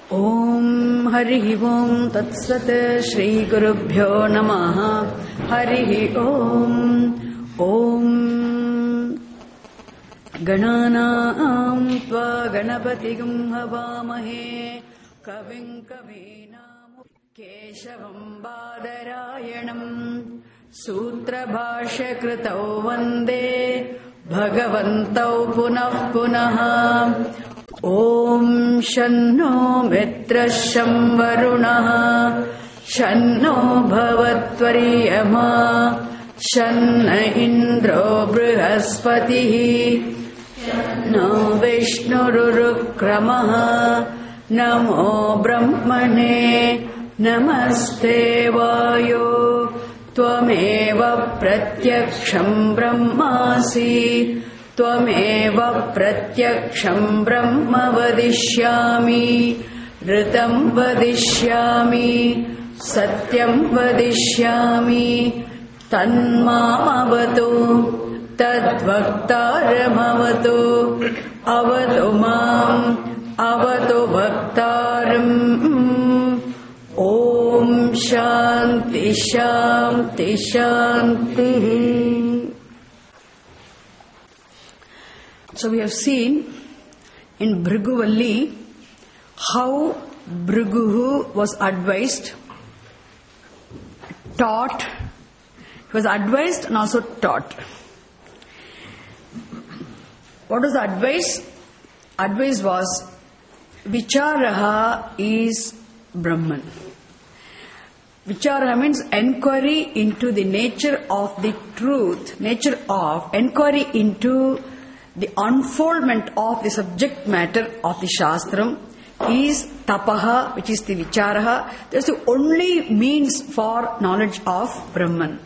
Om Hari Om Tat Sat Shri Gurubhyo Namaha Hari Om Om Gananam Tva Ganapatigam Havamahe Kavim Kavinam Keshavam Badarayanam Sutra Bhashya Kritau Vande Bhagavantau Punah Punaha Om Shanno Mitrasham Varunaha Shanno Bhavatvariyama Shanna Indro Brihaspatihi Shanno Vishnururukramaha Namo Brahmane Namaste Vayo Tvameva Pratyaksham Brahmasi Tvameva Pratyaksham Brahma Vadishyami Ritam Vadishyami Satyam Vadishyami Tanmamavatu Tadvaktaramavatu Avatu Mam Avatu Bhaktaram Om Shanti Shanti Shanti. So we have seen in Bhrigu how Bhrigu was advised, taught. He was advised and also taught. What was the advice? Advice was Vicharaha is Brahman. Vichara means enquiry into the nature of the truth, enquiry into the unfoldment of the subject matter of the Shastram is tapaha, which is the vicharaha. That's the only means for knowledge of Brahman.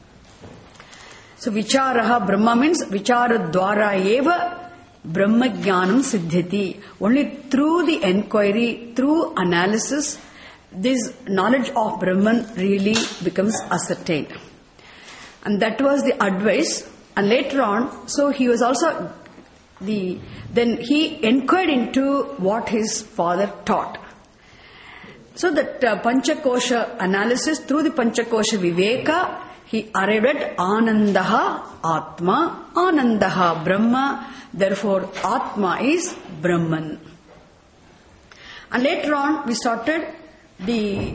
So vicharaha Brahma means vichara dwara eva Brahma jnanam siddhati. Only through the enquiry, through analysis, this knowledge of Brahman really becomes ascertained. And that was the advice. And later on, so he was also then he inquired into what his father taught. So that Panchakosha analysis, through the Panchakosha Viveka, he arrived at Anandaha Atma, Anandaha Brahma, therefore Atma is Brahman. And later on we started the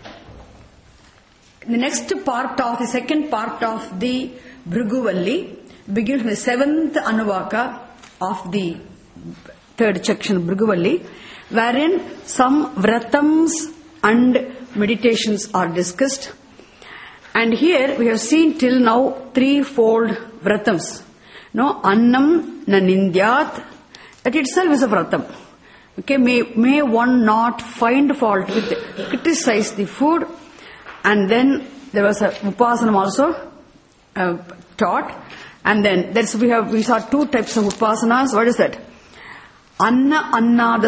next part of the second part of the Bhrigu begins with the seventh Anuvaka of the third section of Bhrigu, wherein some vratams and meditations are discussed. And here we have seen till now threefold vratams. No, annam na nindyat, that itself is a vratam. Okay, may one not find fault with criticize the food. And then there was a Upasana also taught. And then we saw two types of upasanas. What is that? Anna annada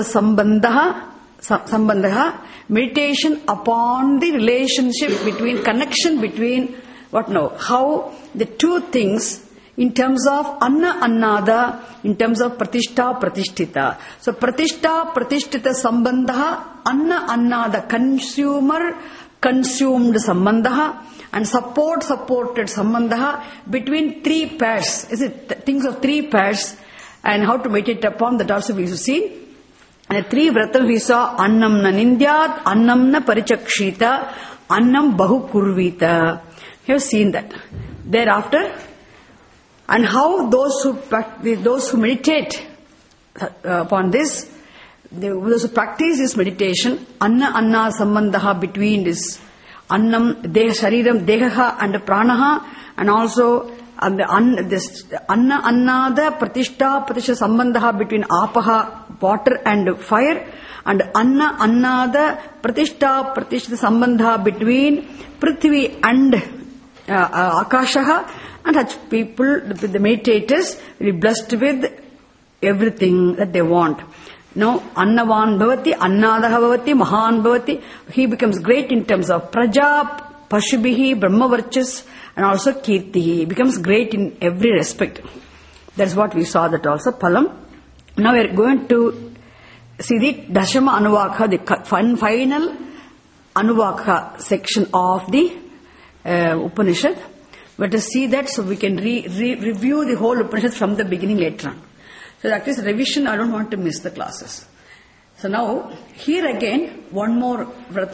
sambandha, meditation upon the relationship between, connection between, how the two things in terms of anna annada, in terms of pratishtha pratishtita. So pratishtha pratishtita sambandha, anna annada consumer consumed sambandha, and supported sambandha between three pairs. Is it things of three pairs, and how to meditate upon that also we have seen. And the three vratas we saw: annam na nindyat, annam na parichakshita, annam bahu kurvita. We have seen that. Thereafter, and how those who meditate upon this, those who practice this meditation, anna sambandha between this annam, shariram, dehaha and pranaha, and also this anna annada pratishtha sambandha between apaha, water and fire, and anna annada pratishtha sambandha between prithvi and akashaha, and such people, the meditators, will be blessed with everything that they want. No, annavan bhavati, annadaha bhavati, mahan bhavati. He becomes great in terms of praja, pashubihi, brahmavarchas, and also kirti. He becomes great in every respect. That's what we saw that also, Palam. Now we are going to see the Dashama Anuvaka, the final Anuvaka section of the Upanishad. Let us see that so we can review the whole Upanishad from the beginning later on. So that is revision. I don't want to miss the classes. So now, here again, one more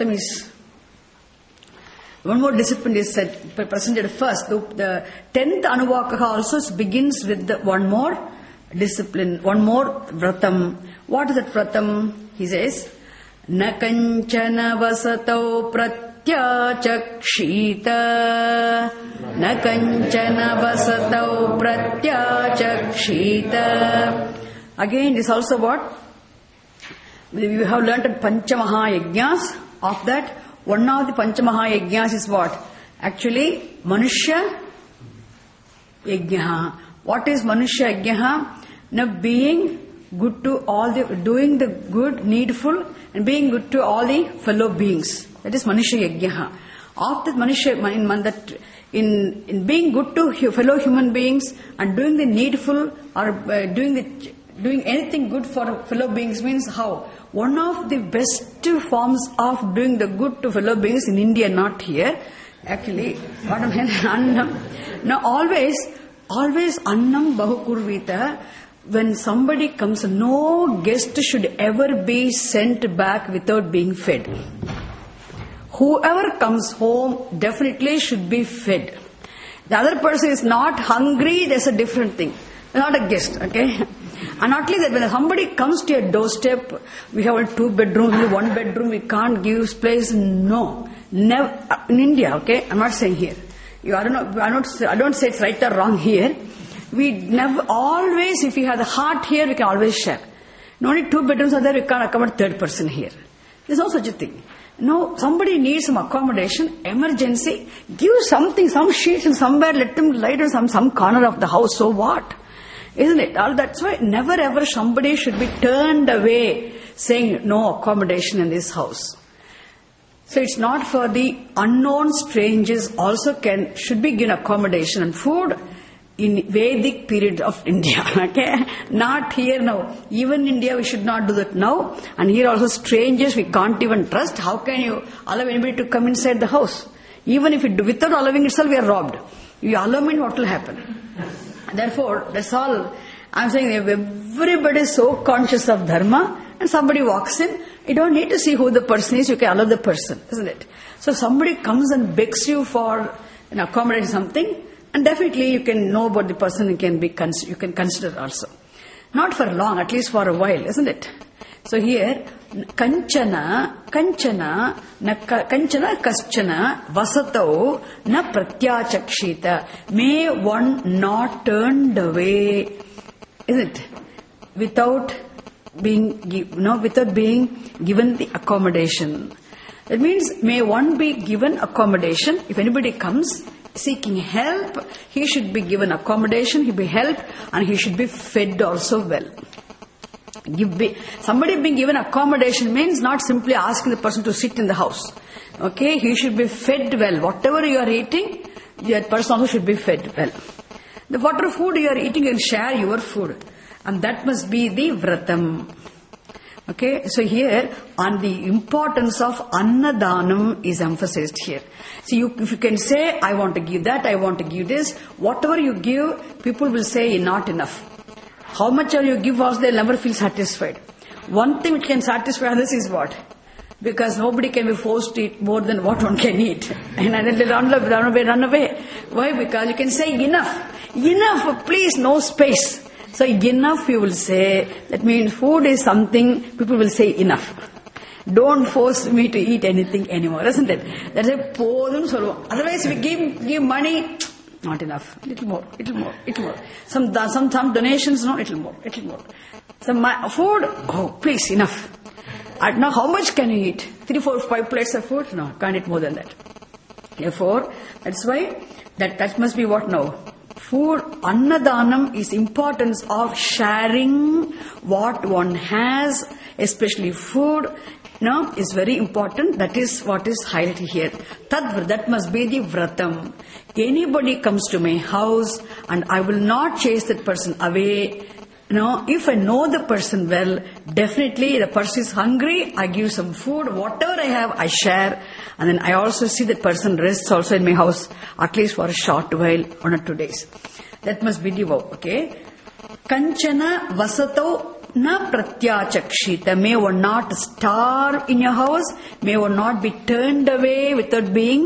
discipline is presented first. The 10th Anuvaka also begins with one more discipline, one more vratam. What is that vratam? He says, Na kanchana vasatau pratyachakshita. Na kanchana vasatau pratyachakshita. Again, this also what? We have learnt at Panchamaha Yajnas. Of that, one of the Panchamaha Yajnas is what? Actually, Manushya Yajna. What is Manushya Yajna? Now, being good to all the, doing the good, needful, and being good to all the fellow beings. That is Manushya Yajna. Of that Manushya, in being good to fellow human beings and doing the needful or doing anything good for fellow beings means how? One of the best forms of doing the good to fellow beings in India, not here. Actually, what am I Annam. Now always Annam Bahukurvita. When somebody comes, no guest should ever be sent back without being fed. Whoever comes home definitely should be fed. The other person is not hungry, that's a different thing. Not a guest, okay? And not only that, when somebody comes to your doorstep, we have only 2 bedrooms, only 1 bedroom, we can't give place. No. Never. In India, okay? I'm not saying here. I don't say it's right or wrong here. We never, always, if we have the heart here, we can always share. No, only 2 bedrooms are there, we can't accommodate 3rd person here. There's no such a thing. No, somebody needs some accommodation, emergency, give something, some sheets and somewhere, let them lie down some corner of the house, so what? Isn't it? That's why never ever somebody should be turned away saying no accommodation in this house. So it's not for the unknown strangers also should be given accommodation and food in Vedic period of India. Okay? Not here now. Even in India we should not do that now. And here also strangers we can't even trust. How can you allow anybody to come inside the house? Even if you do, without allowing itself we are robbed. You allow me, what will happen? Therefore, that's all. I'm saying everybody is so conscious of dharma and somebody walks in, you don't need to see who the person is, you can allow the person, isn't it? So somebody comes and begs you for accommodating something, and definitely you can know about the person, you can consider also. Not for long, at least for a while, isn't it? So here, kanchana kaschana vasatau na pratyachakshita. May one not turned away, isn't it? Without being given the accommodation. That means may one be given accommodation. If anybody comes seeking help, he should be given accommodation, he be helped, and he should be fed also well. Somebody being given accommodation means not simply asking the person to sit in the house. Okay, he should be fed well. Whatever you are eating, that person also should be fed well. The whatever food you are eating, you can share your food. And that must be the vratam. Okay, so here on the importance of annadanam is emphasized here. So if you can say, I want to give that, I want to give this, whatever you give, people will say not enough. How much you give also, they'll never feel satisfied. One thing which can satisfy others is what? Because nobody can be forced to eat more than what one can eat. And then they run away. Why? Because you can say enough, please, no space. So enough you will say, that means food is something, people will say enough. Don't force me to eat anything anymore, isn't it? That's a podum solvom. Otherwise we give money, not enough. Little more. Some donations, no, little more. Some food, oh, please, enough. Now how much can you eat? 3, 4, 5 plates of food? No, can't eat more than that. Therefore, that's why that must be what now? Food, annadanam is importance of sharing what one has, especially food, is very important. That is what is highlighted here. That must be the vratam. Anybody comes to my house and I will not chase that person away. if I know the person well, definitely the person is hungry, I give some food, whatever I have, I share. And then I also see that person rests also in my house, at least for a short while, 1 or 2 days. That must be the vow, okay? Kanchana vasato na pratyachakshita. May one not starve in your house, may one not be turned away without being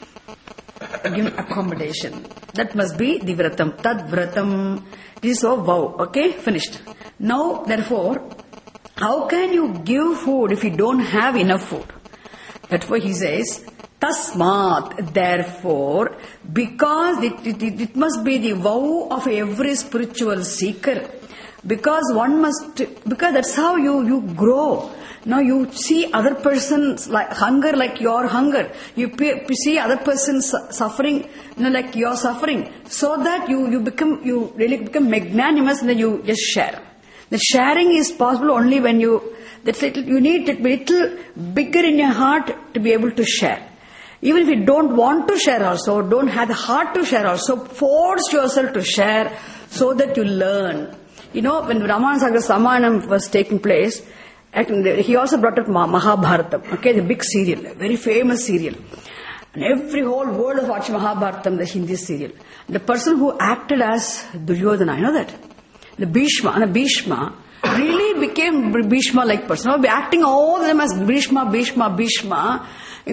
given accommodation. That must be the vratam. Tad vratam. This is a vow. Okay, finished. Now, therefore, how can you give food if you don't have enough food? That's why he says, Tasmat, therefore, because it must be the vow of every spiritual seeker. Because that's how you grow. Now you see other person's hunger like your hunger. You see other person's suffering, like your suffering. So that you really become magnanimous and then you just share. The sharing is possible only when you need to be little bigger in your heart to be able to share. Even if you don't want to share also, don't have the heart to share also, force yourself to share so that you learn. When Ramanasagara Samanam was taking place, he also brought up Mahabharatam, okay, the big serial, very famous serial. And every whole world of watching Mahabharatam, the Hindi serial. The person who acted as Duryodhana, you know that? The Bhishma really became Bhishma-like person. Be acting all of them as Bhishma, Bhishma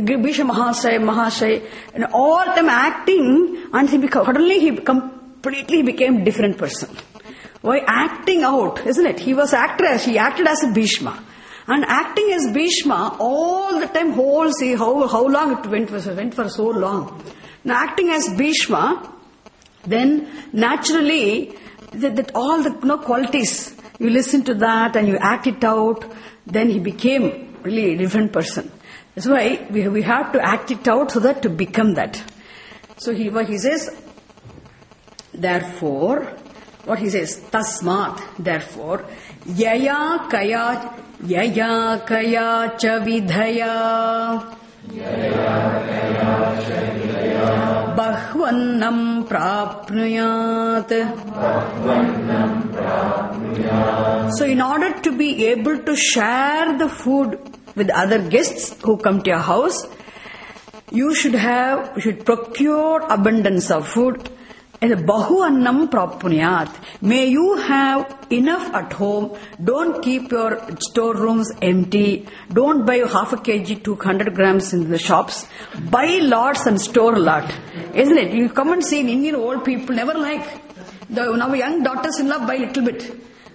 Mahasaya, and all of them acting, and suddenly he completely became different person. Why? Acting out, isn't it? He acted as a Bhishma. And acting as Bhishma all the time, how long it went for so long. Now acting as Bhishma, then naturally, that all the qualities, you listen to that and you act it out, then he became really a different person. That's why we have to act it out so that to become that. So he says, therefore, what he says, tasmat, therefore, yaya kaya cha vidhaya bahvannam prapnuyat. So in order to be able to share the food with other guests who come to your house, you should procure abundance of food. And bahu annam prapunyat. May you have enough at home. Don't keep your storerooms empty. Don't buy half a kg, 200 grams in the shops. Buy lots and store a lot. Isn't it? You come and see in Indian old people never like. Now young daughters-in-law buy little bit.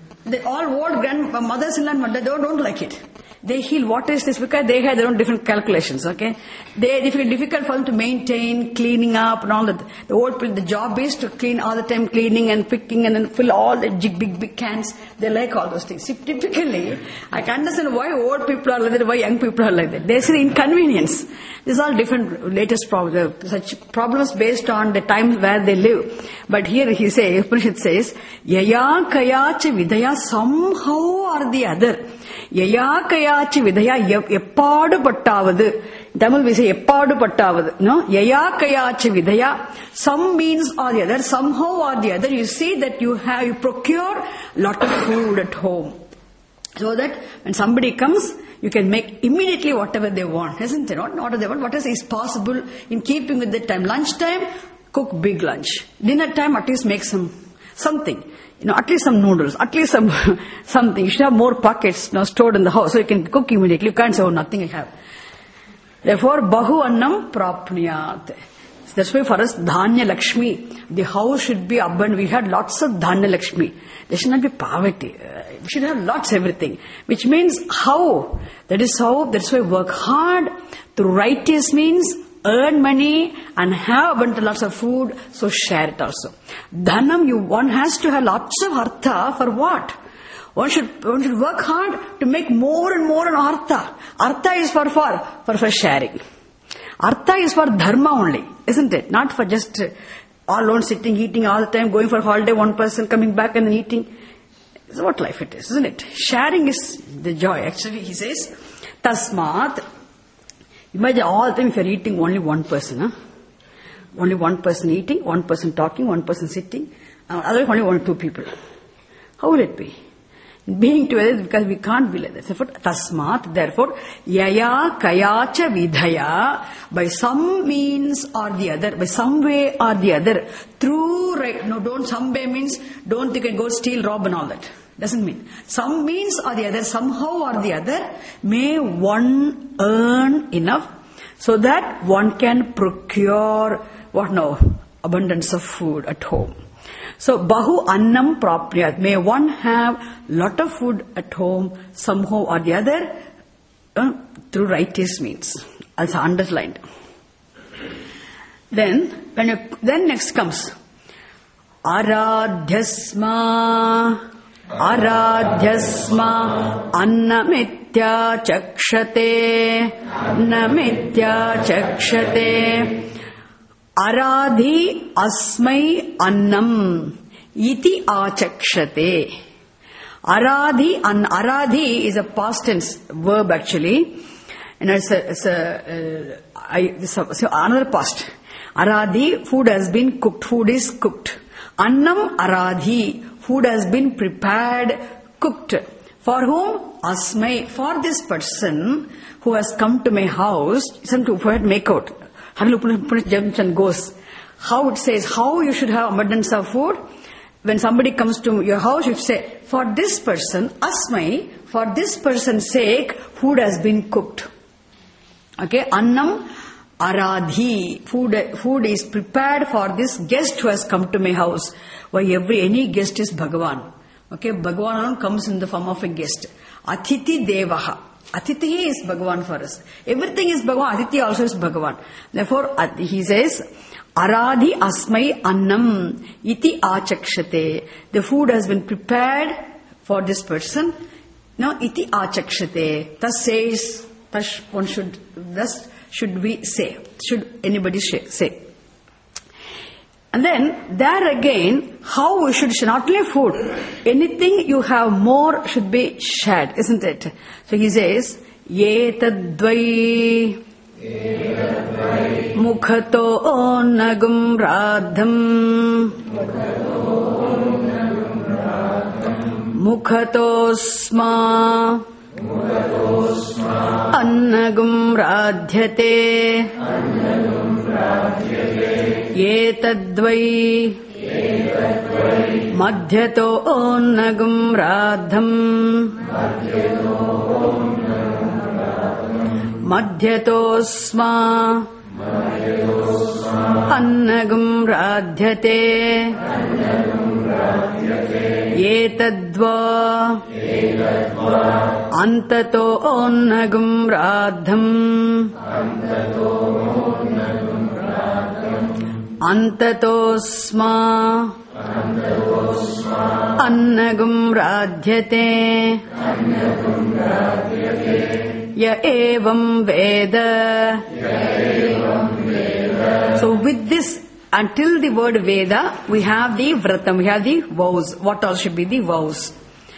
All old grandmothers-in-law, they don't like it. They feel, what is this? Because they have their own different calculations, okay? It's difficult for them to maintain, cleaning up and all that. The old people, the job is to clean all the time, cleaning and picking and then fill all the big cans. They like all those things. See, typically, I can understand why old people are like that, why young people are like that. They say inconvenience. These are all different latest problems, such problems based on the times where they live. But here Upanishad says, yaya kaya cha vidaya, somehow or the other. Yaya kayachi vidaya, eppadu pattavadu. Tamil we say eppadu pattavadu. No? Yaya kayachi vidaya, some means or the other, somehow or the other, you see that you procure lot of food at home. So that when somebody comes, you can make immediately whatever they want. Isn't it? Not what they want, whatever is possible in keeping with the time. Lunchtime, cook big lunch. Dinner time, at least make something. At least some noodles, at least something. You should have more pockets stored in the house so you can cook immediately. You can't say, oh, nothing I have. Therefore, bahu annam prapniyat. That's why for us, Dhanya Lakshmi, the house should be abundant. We had lots of Dhanya Lakshmi. There should not be poverty. We should have lots of everything. Which means how? That's why work hard through righteous means, earn money and have abundant lots of food, so share it also. Dhanam, one has to have lots of artha for what? One should work hard to make more and more on artha. Artha is for sharing. Artha is for dharma only, isn't it? Not for just all alone sitting, eating all the time, going for holiday, one person coming back and then eating. It's what life it is, isn't it? Sharing is the joy. Actually, he says, tasmat. Imagine all the time if you're eating only one person, only one person eating, one person talking, one person sitting, otherwise only 1 or 2 people. How will it be? Being together because we can't be like that. Therefore, tasmat, therefore, yaya kayacha vidhaya, by some means or the other, by some way or the other, through right, no, don't, some way means, don't you can go steal, rob and all that. Doesn't mean. Some means or the other, somehow or the other, may one earn enough so that one can procure, what now, abundance of food at home. So, bahu annam prapnyat. May one have lot of food at home, somehow or the other, through righteous means. Also underlined. Then next comes aradhyasma annamitya chakshate aradhi asmai annam iti achakshate. Aradhi is a past tense verb actually. And it's another past. Aradhi, food has been cooked, food is cooked. Annam aradhi, food has been prepared, cooked. For whom? Asmai, for this person who has come to my house, some to make out. Jumps and goes. How it says, how you should have abundance of food. When somebody comes to your house, you say, for this person, asmai, for this person's sake, food has been cooked. Okay, annam aradhi, food is prepared for this guest who has come to my house. Why any guest is Bhagavan. Okay, Bhagavan comes in the form of a guest. Athithi devaha. Athithi is Bhagavan for us. Everything is Bhagavan. Athithi also is Bhagavan. Therefore, he says, aradhi asmai annam iti achakshate. The food has been prepared for this person. Now, iti achakshate. Thus should we say. Should anybody say. And then, there again, how we should share, not only food, anything you have more should be shared, isn't it? So he says, Yetadvai Mukhato Nagum Radham Mukhatosma Annagum Radhyate Yetadvai Madhyato Onnagum Radham Madhyatosma Annagum Radhyate Yetadva Antato Onnagum Radham Antatosma Annagum Radhyate Ya evam Veda. So with this, until the word Veda, we have the vratam, we have the vows. What all should be the vows?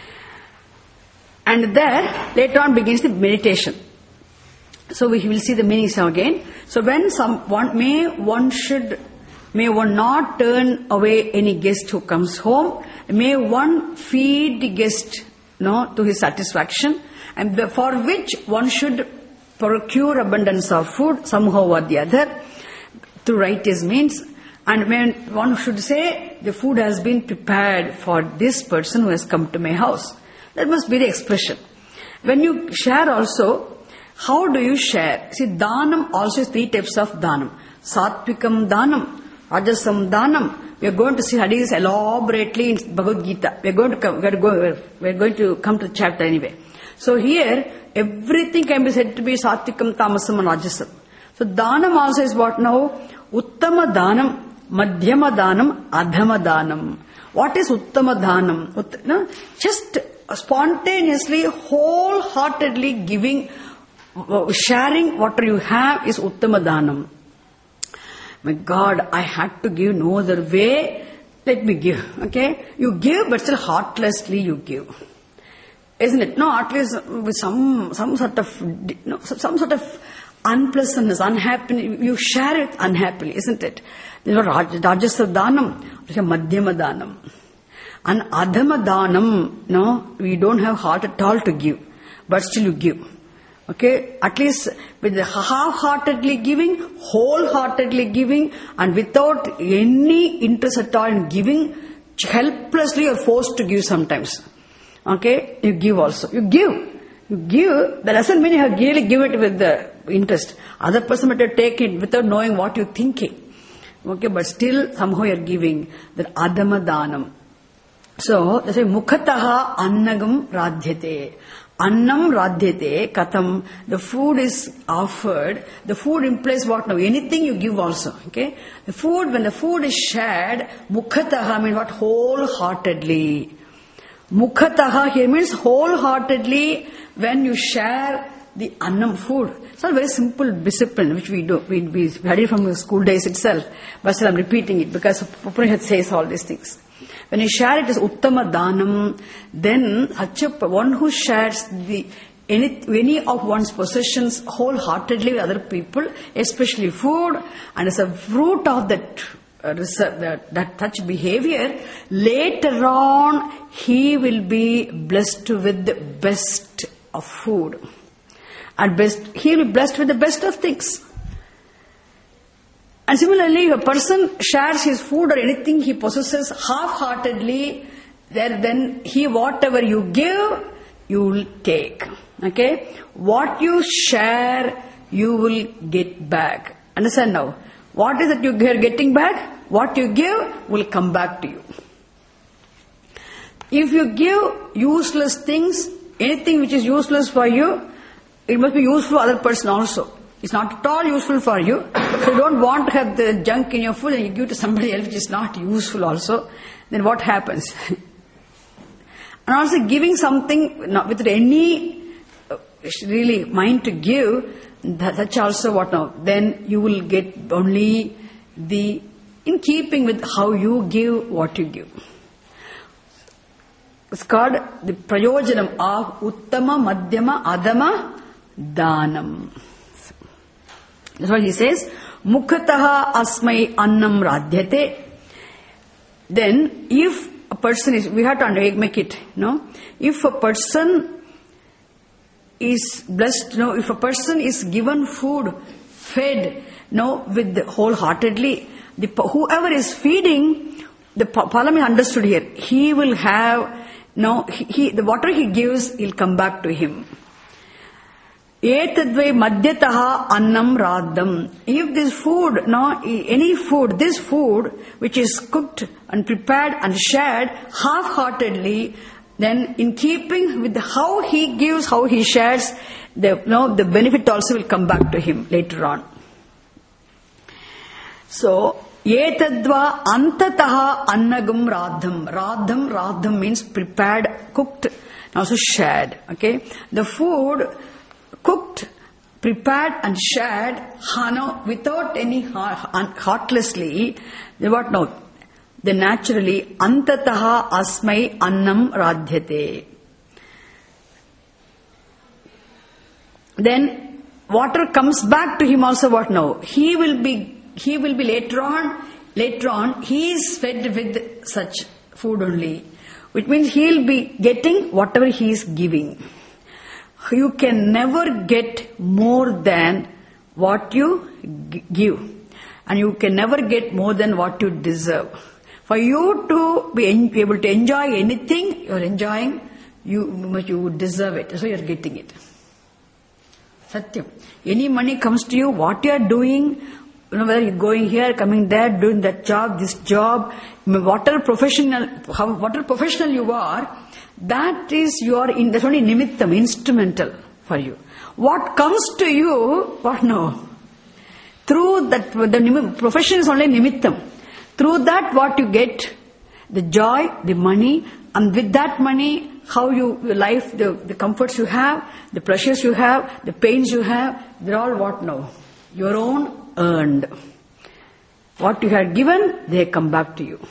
And there, later on begins the meditation. So we will see the meanings now again. So when may one not turn away any guest who comes home. May one feed the guest, to his satisfaction, and for which one should procure abundance of food somehow or the other through righteous means. And when one should say, the food has been prepared for this person who has come to my house. That must be the expression. When you share also, how do you share? See, dhanam also is 3 types of dhanam. Satvikam dhanam, rajasam dhanam. We are going to see hadiths elaborately in Bhagavad Gita. We are going to come to the chapter anyway. So here, everything can be said to be Satvikam, Tamasam and Rajasam. So dhanam also is what now? Uttama dhanam, Madhyama dhanam, Adhama dhanam. What is Uttama dhanam? Just spontaneously, wholeheartedly giving, sharing what you have is Uttama dhanam. My God, I had to give no other way. Let me give. Okay? You give, but still heartlessly you give. Isn't it? No, at least with some sort of unpleasantness, unhappiness. You share it unhappily, isn't it? Rajasa dhanam, Madhyama dhanam. And adhama danam, no, we don't have heart at all to give, but still you give. Okay, at least with the half-heartedly giving, wholeheartedly giving, and without any interest at all in giving, helplessly you're forced to give sometimes. Okay, you give also. You give, that doesn't mean you have really give it with the interest. Other person might take it without knowing what you're thinking. Okay, but still somehow you're giving. That adhama danam. So, they say, mukhataha annagam radhyate. Annam radhyate katham. The food is offered. The food implies what now? Anything you give also. Okay? The food, when the food is shared, mukhataha means what? Wholeheartedly. Mukhataha here means wholeheartedly when you share the annam food. It's not a very simple discipline which we do. We had it from the school days itself. But still I'm repeating it because Upanishad says all these things. When you share it as uttama danam, then one who shares any of one's possessions wholeheartedly with other people, especially food, and as a fruit of that such behavior, later on he will be blessed with the best of food. And he will be blessed with the best of things. And similarly, if a person shares his food or anything he possesses half-heartedly, then whatever you give, you will take. Okay? What you share, you will get back. Understand now? What is it you are getting back? What you give will come back to you. If you give useless things, anything which is useless for you, it must be useful for other person also. It's not at all useful for you. If you don't want to have the junk in your food and you give to somebody else which is not useful also, then what happens? And also giving something with any really mind to give, that's also what now? Then you will get only in keeping with how you give what you give. It's called the prayojanam of uttama, madhyama, adhama, danam. That's what he says. Mukhataha asmai annam radhyate. Then, if a person is, we have to make it, if a person is blessed, if a person is given food, fed, with wholeheartedly, whoever is feeding, the Palam is understood here. He will have, the water he gives, will come back to him. Etadvai madhyataha annam radham. If this food, any food, this food which is cooked and prepared and shared half-heartedly, then in keeping with how he gives, how he shares, the benefit also will come back to him later on. So, etadva antataha annagam radham. Radham means prepared, cooked, and also shared. Okay, the food cooked, prepared and shared, without any heartlessly, what now? Then naturally, antataha asmai annam radhyate. Then water comes back to him also what now? He will be later on, he is fed with such food only. Which means he will be getting whatever he is giving. You can never get more than what you give. And you can never get more than what you deserve. For you to be able to enjoy anything you are enjoying, you deserve it. So you are getting it. Satyam. Any money comes to you, what you are doing, whether you are going here, coming there, doing that job, this job, whatever professional you are, that is that's only nimittam, instrumental for you. What comes to you, what no? Through that, the profession is only nimittam. Through that what you get, the joy, the money, and with that money, how your life, the comforts you have, the pleasures you have, the pains you have, they're all what now? Your own earned. What you have given, they come back to you.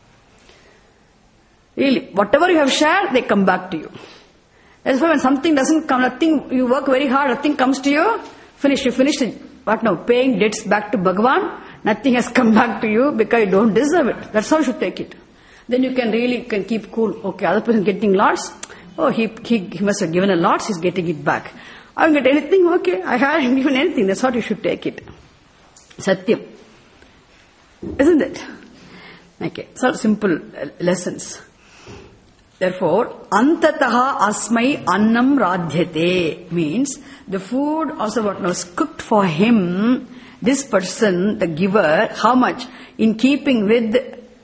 Really, whatever you have shared, they come back to you. That's why when something doesn't come, you work very hard, nothing comes to you, you finished it. What now? Paying debts back to Bhagavan, nothing has come back to you because you don't deserve it. That's how you should take it. Then you can keep cool. Okay, other person getting lots. Oh, he must have given a lot, he's getting it back. I don't get anything, okay, I haven't given anything, that's what you should take it. Satyam. Isn't it? Okay, so simple lessons. Therefore, antataha asmai annam radhyate means the food also what was cooked for him, this person, the giver, how much? In keeping with,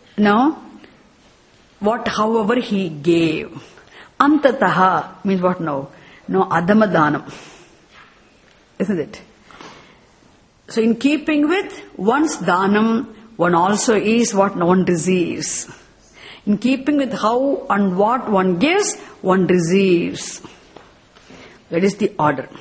however he gave. Antataha means what now? No, adamadanam. Isn't it? So in keeping with one's dhanam, one also is what one receives. In keeping with how and what one gives, one receives. That is the order.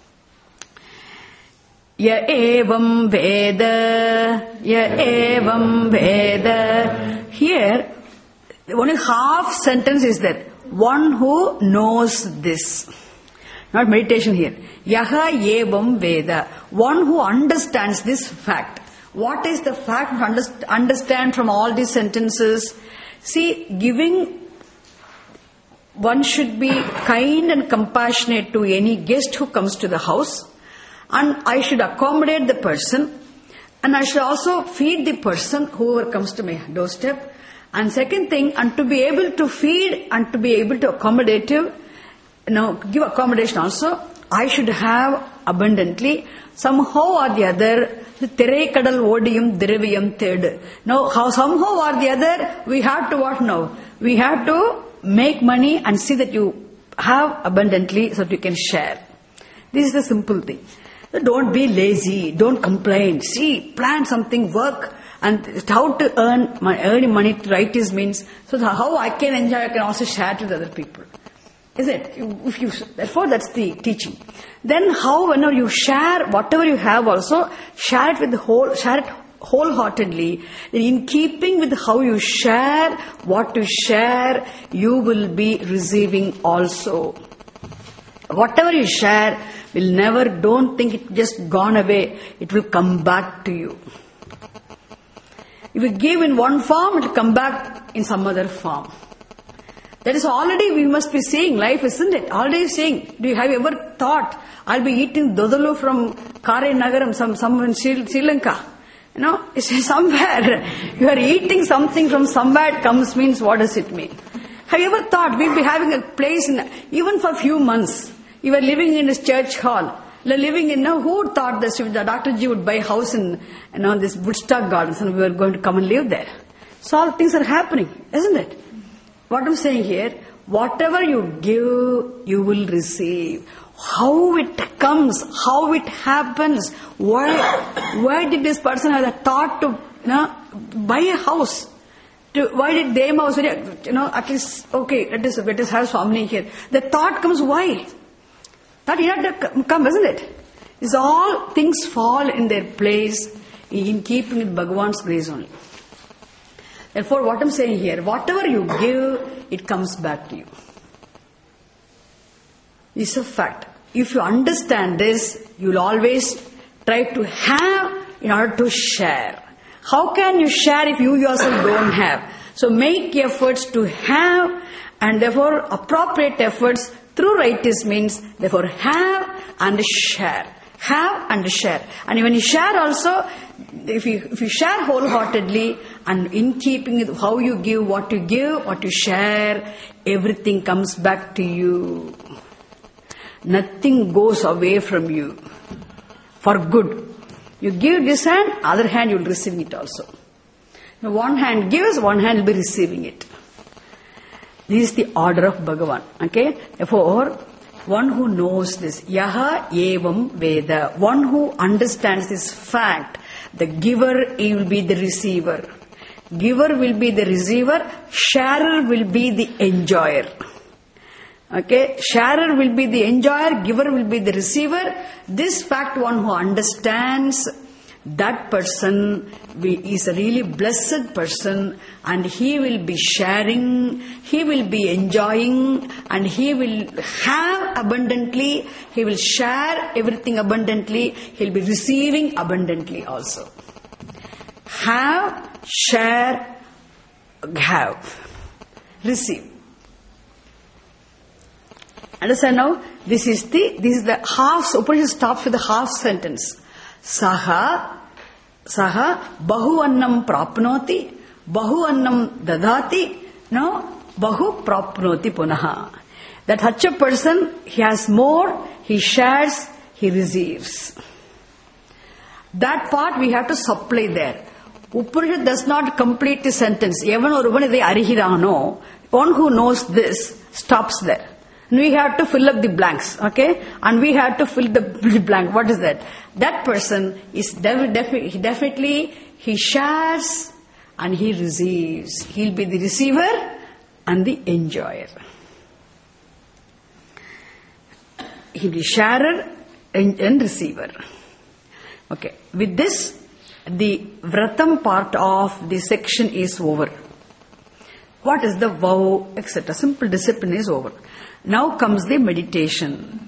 Ya evam veda, ya evam veda. Here, only half sentence is there. One who knows this. Not meditation here. Yaha evam veda. One who understands this fact. What is the fact to understand from all these sentences? See, giving, one should be kind and compassionate to any guest who comes to the house. And I should accommodate the person. And I should also feed the person, whoever comes to my doorstep. And second thing, and to be able to feed and to be able to accommodate, give accommodation also, I should have abundantly. Somehow or the other, Tere kadal odiyum diriviyam third. Now, how somehow or the other, we have to what now? We have to make money and see that you have abundantly so that you can share. This is the simple thing. Don't be lazy. Don't complain. See, plan something, work. And how to earn money to write is means. So how I can enjoy, I can also share to the other people. Is it? Therefore, that's the teaching. Then how, whenever you share whatever you have also, share it wholeheartedly. Then in keeping with how you share, what you share, you will be receiving also. Whatever you share will never, don't think it just gone away. It will come back to you. If you give in one form, it will come back in some other form. That is already we must be seeing life, isn't it? Already seeing. Have you ever thought, I'll be eating dodalu from Kare Nagaram, somewhere in Sri Lanka? It's somewhere. You are eating something from somewhere it comes means what does it mean? Have you ever thought we'll be having a place, even for a few months, you were living in this church hall, living in, who thought that Dr. G would buy a house in, this Woodstock Gardens and we were going to come and live there. So all things are happening, isn't it? What I'm saying here, whatever you give, you will receive. How it comes, how it happens, why did this person have the thought to buy a house? Why did they also, at least, okay, let us have Swamini here. The thought comes, why? That you have to come, isn't it? It's all things fall in their place in keeping with Bhagavan's grace only. Therefore, what I'm saying here, whatever you give, it comes back to you. It's a fact. If you understand this, you'll always try to have in order to share. How can you share if you yourself don't have? So make efforts to have, and therefore appropriate efforts through righteous means, therefore have and share. Have and share. And when you share also, if you share wholeheartedly and in keeping with how you give, what you share, everything comes back to you. Nothing goes away from you for good. You give this hand, other hand you will receive it also. Now one hand gives, one hand will be receiving it. This is the order of Bhagavan. Okay? Therefore, one who knows this, Yaha evam veda, one who understands this fact, the giver will be the receiver. Giver will be the receiver, sharer will be the enjoyer. Okay, sharer will be the enjoyer, giver will be the receiver. This fact, one who understands, that person is a really blessed person, and he will be sharing, he will be enjoying, and he will have abundantly, he will share everything abundantly, he will be receiving abundantly also. Have, share, have. Receive. Understand now? This is the half, Upanishad stops with the half sentence. Saha bahu annam prapnoti, bahu annam dadati, no, bahu prapnoti punaha. That such a person, he has more, he shares, he receives. That part we have to supply there. Upanishad does not complete the sentence. Even oruvane arihirano, one who knows this stops there. And we have to fill up the blanks, okay? And we have to fill the blank. What is that? That person is definitely he shares and he receives. He'll be the receiver and the enjoyer. He'll be sharer and receiver. Okay. With this, the vratam part of the section is over. What is the vow, etc. Simple discipline is over. Now comes the meditation.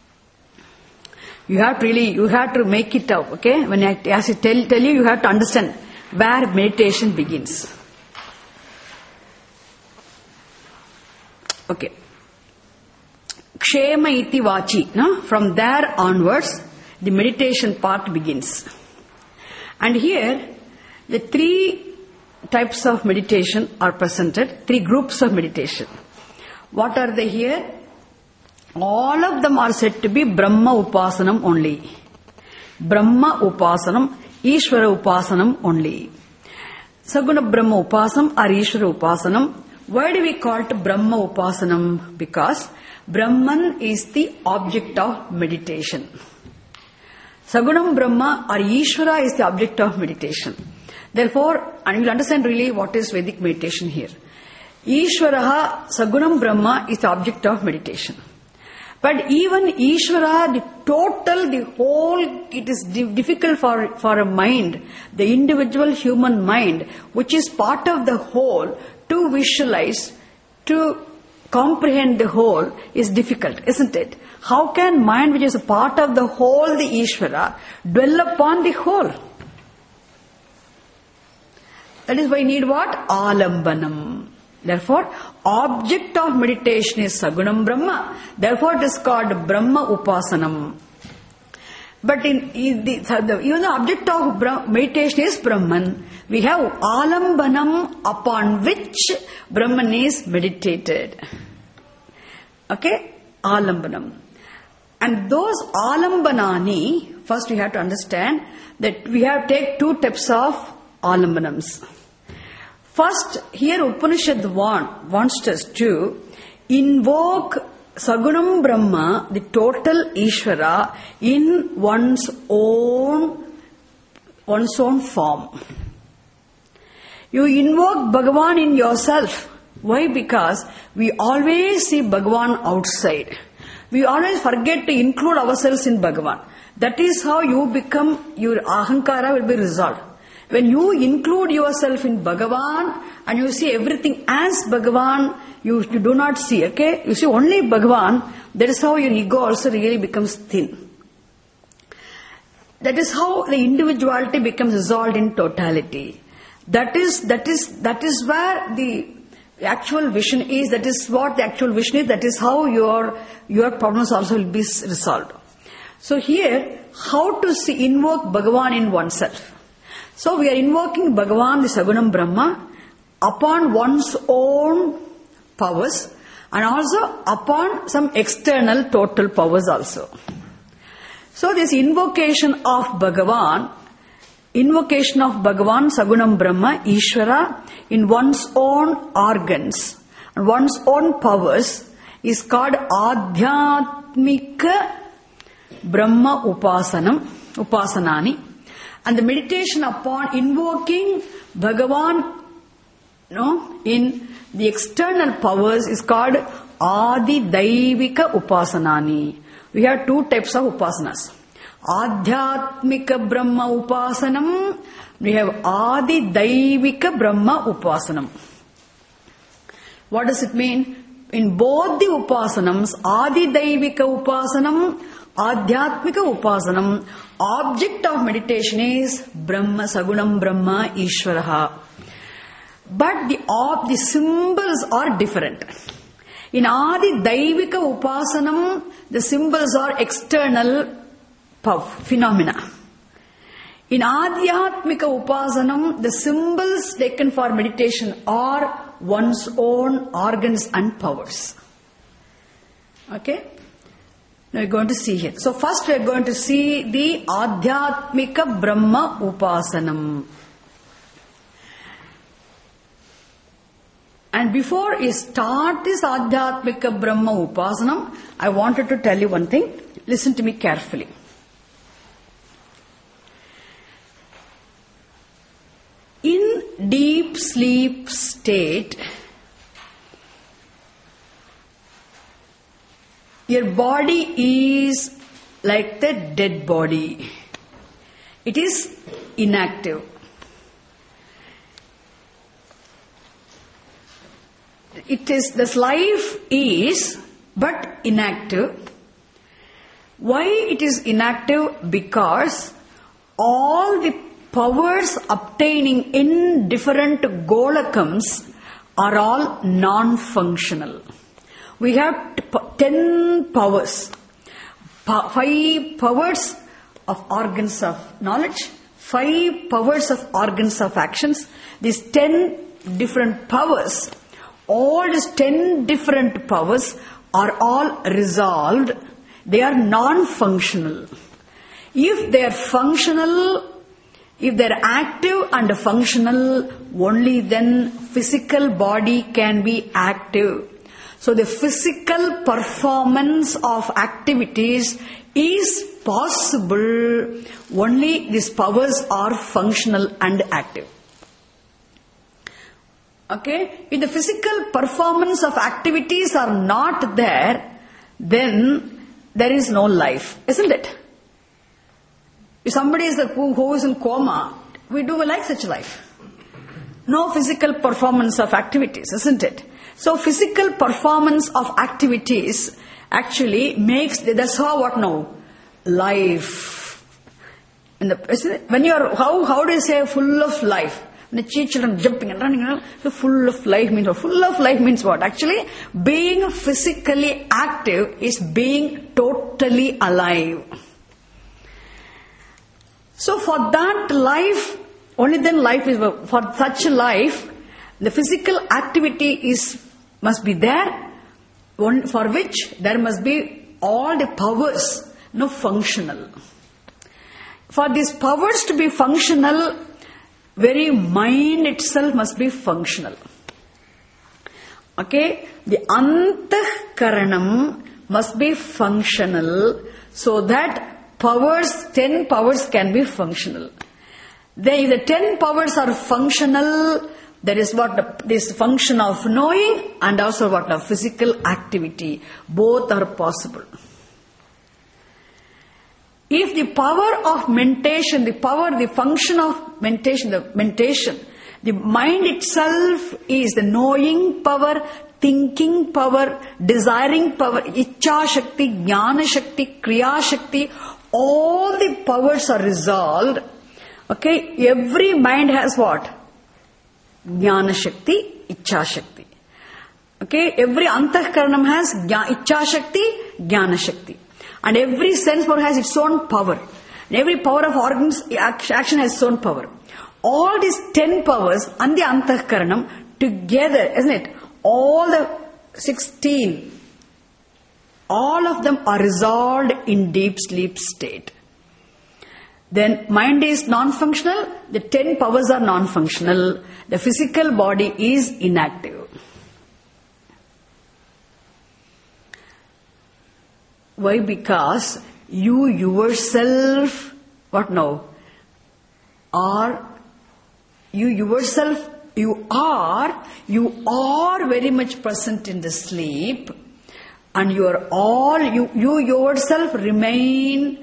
You have to make it out, okay? When I tell you, you have to understand where meditation begins. Okay. Kshema iti vachi, no? From there onwards, the meditation part begins. And here, the 3 types of meditation are presented, 3 groups of meditation. What are they here? All of them are said to be Brahma Upasanam only. Brahma Upasanam, Ishvara Upasanam only. Saguna Brahma Upasanam or Ishvara Upasanam. Why do we call it Brahma Upasanam? Because Brahman is the object of meditation. Sagunam Brahma or Ishvara is the object of meditation. Therefore, and you will understand really what is Vedic meditation here. Ishvaraha, Sagunam Brahma is the object of meditation. But even Ishvara, the whole, it is difficult for a mind, the individual human mind, which is part of the whole, to visualize, to comprehend the whole is difficult, isn't it? How can mind, which is a part of the whole, the Ishvara, dwell upon the whole? That is why we need what? Alambanam. Therefore, object of meditation is Sagunam Brahma. Therefore, it is called Brahma Upasanam. But even the object of meditation is Brahman. We have Alambanam upon which Brahman is meditated. Okay? Alambanam. And those Alambanani, first we have to understand that we have to take 2 types of Alambanams. First, here Upanishad wants us to invoke Sagunam Brahma, the total Ishvara, in one's own form. You invoke Bhagavan in yourself. Why? Because we always see Bhagavan outside. We always forget to include ourselves in Bhagavan. That is how you become, your ahankara will be resolved. When you include yourself in Bhagavan and you see everything as Bhagavan, you do not see, okay? You see only Bhagavan, that is how your ego also really becomes thin. That is how the individuality becomes resolved in totality. That is where the actual vision is, that is what the actual vision is, that is how your problems also will be resolved. So here, how to invoke Bhagavan in oneself. So we are invoking Bhagavan, the Sagunam Brahma, upon one's own powers and also upon some external total powers also. So this invocation of Bhagavan, Sagunam Brahma, Ishvara, in one's own organs and one's own powers is called Adhyatmika Brahma Upasanani. And the meditation upon invoking Bhagavan in the external powers is called Adi Daivika Upasanani. We have 2 types of upasanas. Adhyatmika Brahma Upasanam. We have Adi Daivika Brahma Upasanam. What does it mean? In both the upasanams, Adi Daivika Upasanam, Adhyatmika Upasanam, object of meditation is Brahma, Sagunam Brahma, Ishvaraha. but the symbols are different. In Adi Daivika Upasanam, the symbols are external phenomena. In Adhyatmika Upasanam, the symbols taken for meditation are one's own organs and powers. Okay? Now we're going to see here. So first we are going to see the Adhyatmika Brahma Upasanam. And before we start this Adhyatmika Brahma Upasanam, I wanted to tell you one thing. Listen to me carefully. In deep sleep state, your body is like the dead body. It is inactive. This life is but inactive. Why it is inactive? Because all the powers obtaining in different golakams are all non-functional. We have 10 powers. 5 powers of organs of knowledge, 5 powers of organs of actions. These 10 different powers, all these 10 different powers are all resolved. They are non-functional. If they are functional, if they are active and functional, only then physical body can be active. So the physical performance of activities is possible only these powers are functional and active. Okay? If the physical performance of activities are not there, then there is no life, isn't it? If somebody is who is in coma, we do like such life. No physical performance of activities, isn't it? So physical performance of activities actually makes, that's how what now? Life. When you are, how do you say full of life? When the children jumping and running, so full of life means what? Full of life means what? Actually, being physically active is being totally alive. So for that life, only then life is, for such a life, the physical activity must be there, for which there must be all the powers, functional. For these powers to be functional, very mind itself must be functional. Okay? The antahkaranam must be functional so that 10 powers can be functional. Then if the 10 powers are functional, there is this function of knowing and also a physical activity. Both are possible. If the power of mentation, the function of mentation, the mind itself is the knowing power, thinking power, desiring power, Ichcha Shakti, Jnana Shakti, Kriya Shakti, all the powers are resolved. Okay, every mind has what? Jnana Shakti, Ichcha Shakti. Okay, every antahkaranam has Ichcha Shakti, Jnana Shakti. And every sense power has its own power. And every power of organs, action has its own power. All these 10 powers and the antahkaranam together, isn't it? All the 16, all of them are resolved in deep sleep state. Then mind is non-functional, the 10 powers are non-functional, the physical body is inactive. Why? Because you yourself, you are very much present in the sleep, and you yourself remain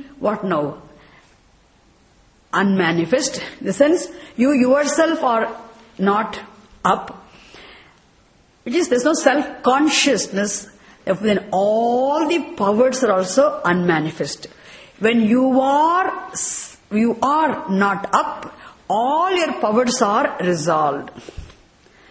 unmanifest. In the sense, you yourself are not up. There's no self-consciousness. Then all the powers are also unmanifest. When you are not up, all your powers are resolved.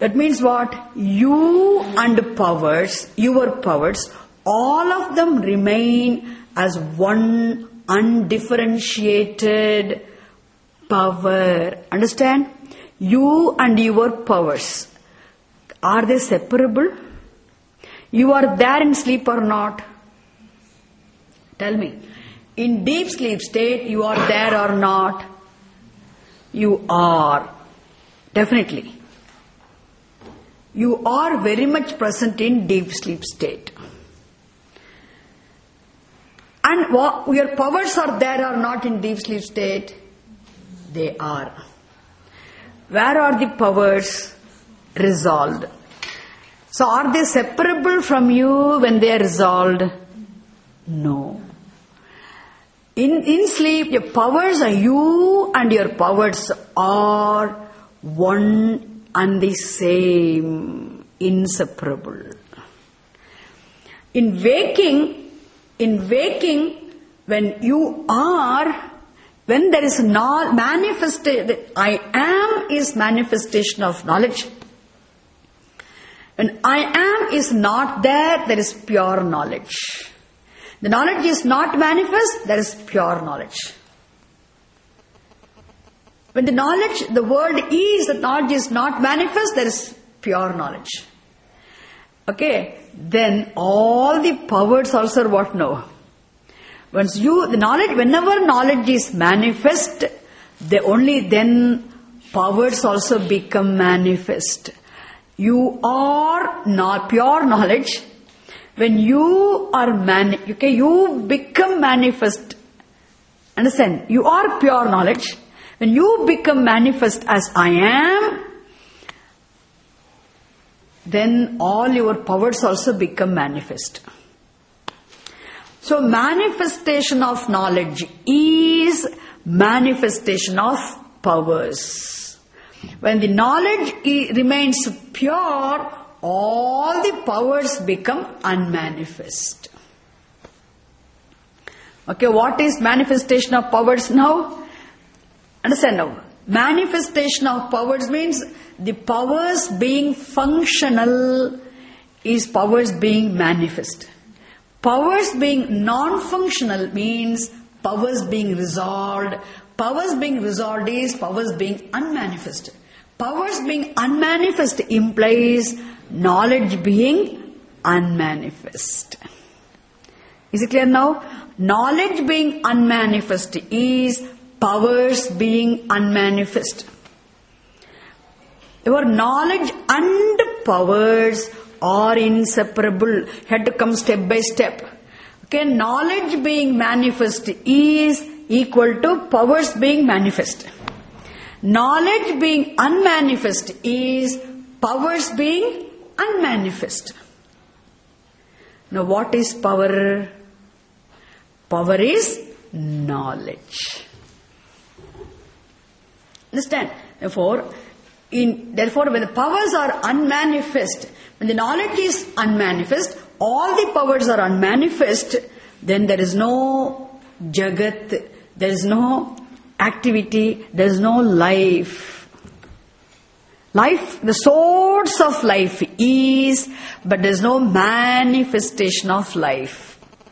That means what? You and powers, your powers, all of them remain as one undifferentiated power. Understand? You and your powers, are they separable? You are there in sleep or not? Tell me. In deep sleep state, you are there or not? You are. Definitely. You are very much present in deep sleep state. And your powers are there or not in deep sleep state? They are. Where are the powers? Resolved. So are they separable from you when they are resolved? No. In sleep, your powers are you and your powers are one and the same, inseparable. In waking, when you are, when there is manifestation, I am is manifestation of knowledge. When I am is not there, there is pure knowledge. The knowledge is not manifest, there is pure knowledge. When the word is, the knowledge is not manifest, there is pure knowledge. Okay, then all the powers also what now? Whenever knowledge is manifest, only then powers also become manifest. You are not pure knowledge. When you are you become manifest. Understand? You are pure knowledge. When you become manifest as I am, then all your powers also become manifest. So manifestation of knowledge is manifestation of powers. When the knowledge remains pure, all the powers become unmanifest. Okay, what is manifestation of powers now? Understand now? Manifestation of powers means the powers being functional is powers being manifest. Powers being non-functional means powers being resolved. Powers being resolved is powers being unmanifest. Powers being unmanifest implies knowledge being unmanifest. Is it clear now? Knowledge being unmanifest is powers being unmanifest. Your knowledge and powers are inseparable. Had to come step by step. Okay, knowledge being manifest is equal to powers being manifest. Knowledge being unmanifest is powers being unmanifest. Now what is power? Power is knowledge. Understand? Therefore, when the powers are unmanifest, when the knowledge is unmanifest, all the powers are unmanifest, then there is no jagat, there is no activity, there is no life. Life, the source of life is, but there is no manifestation of life.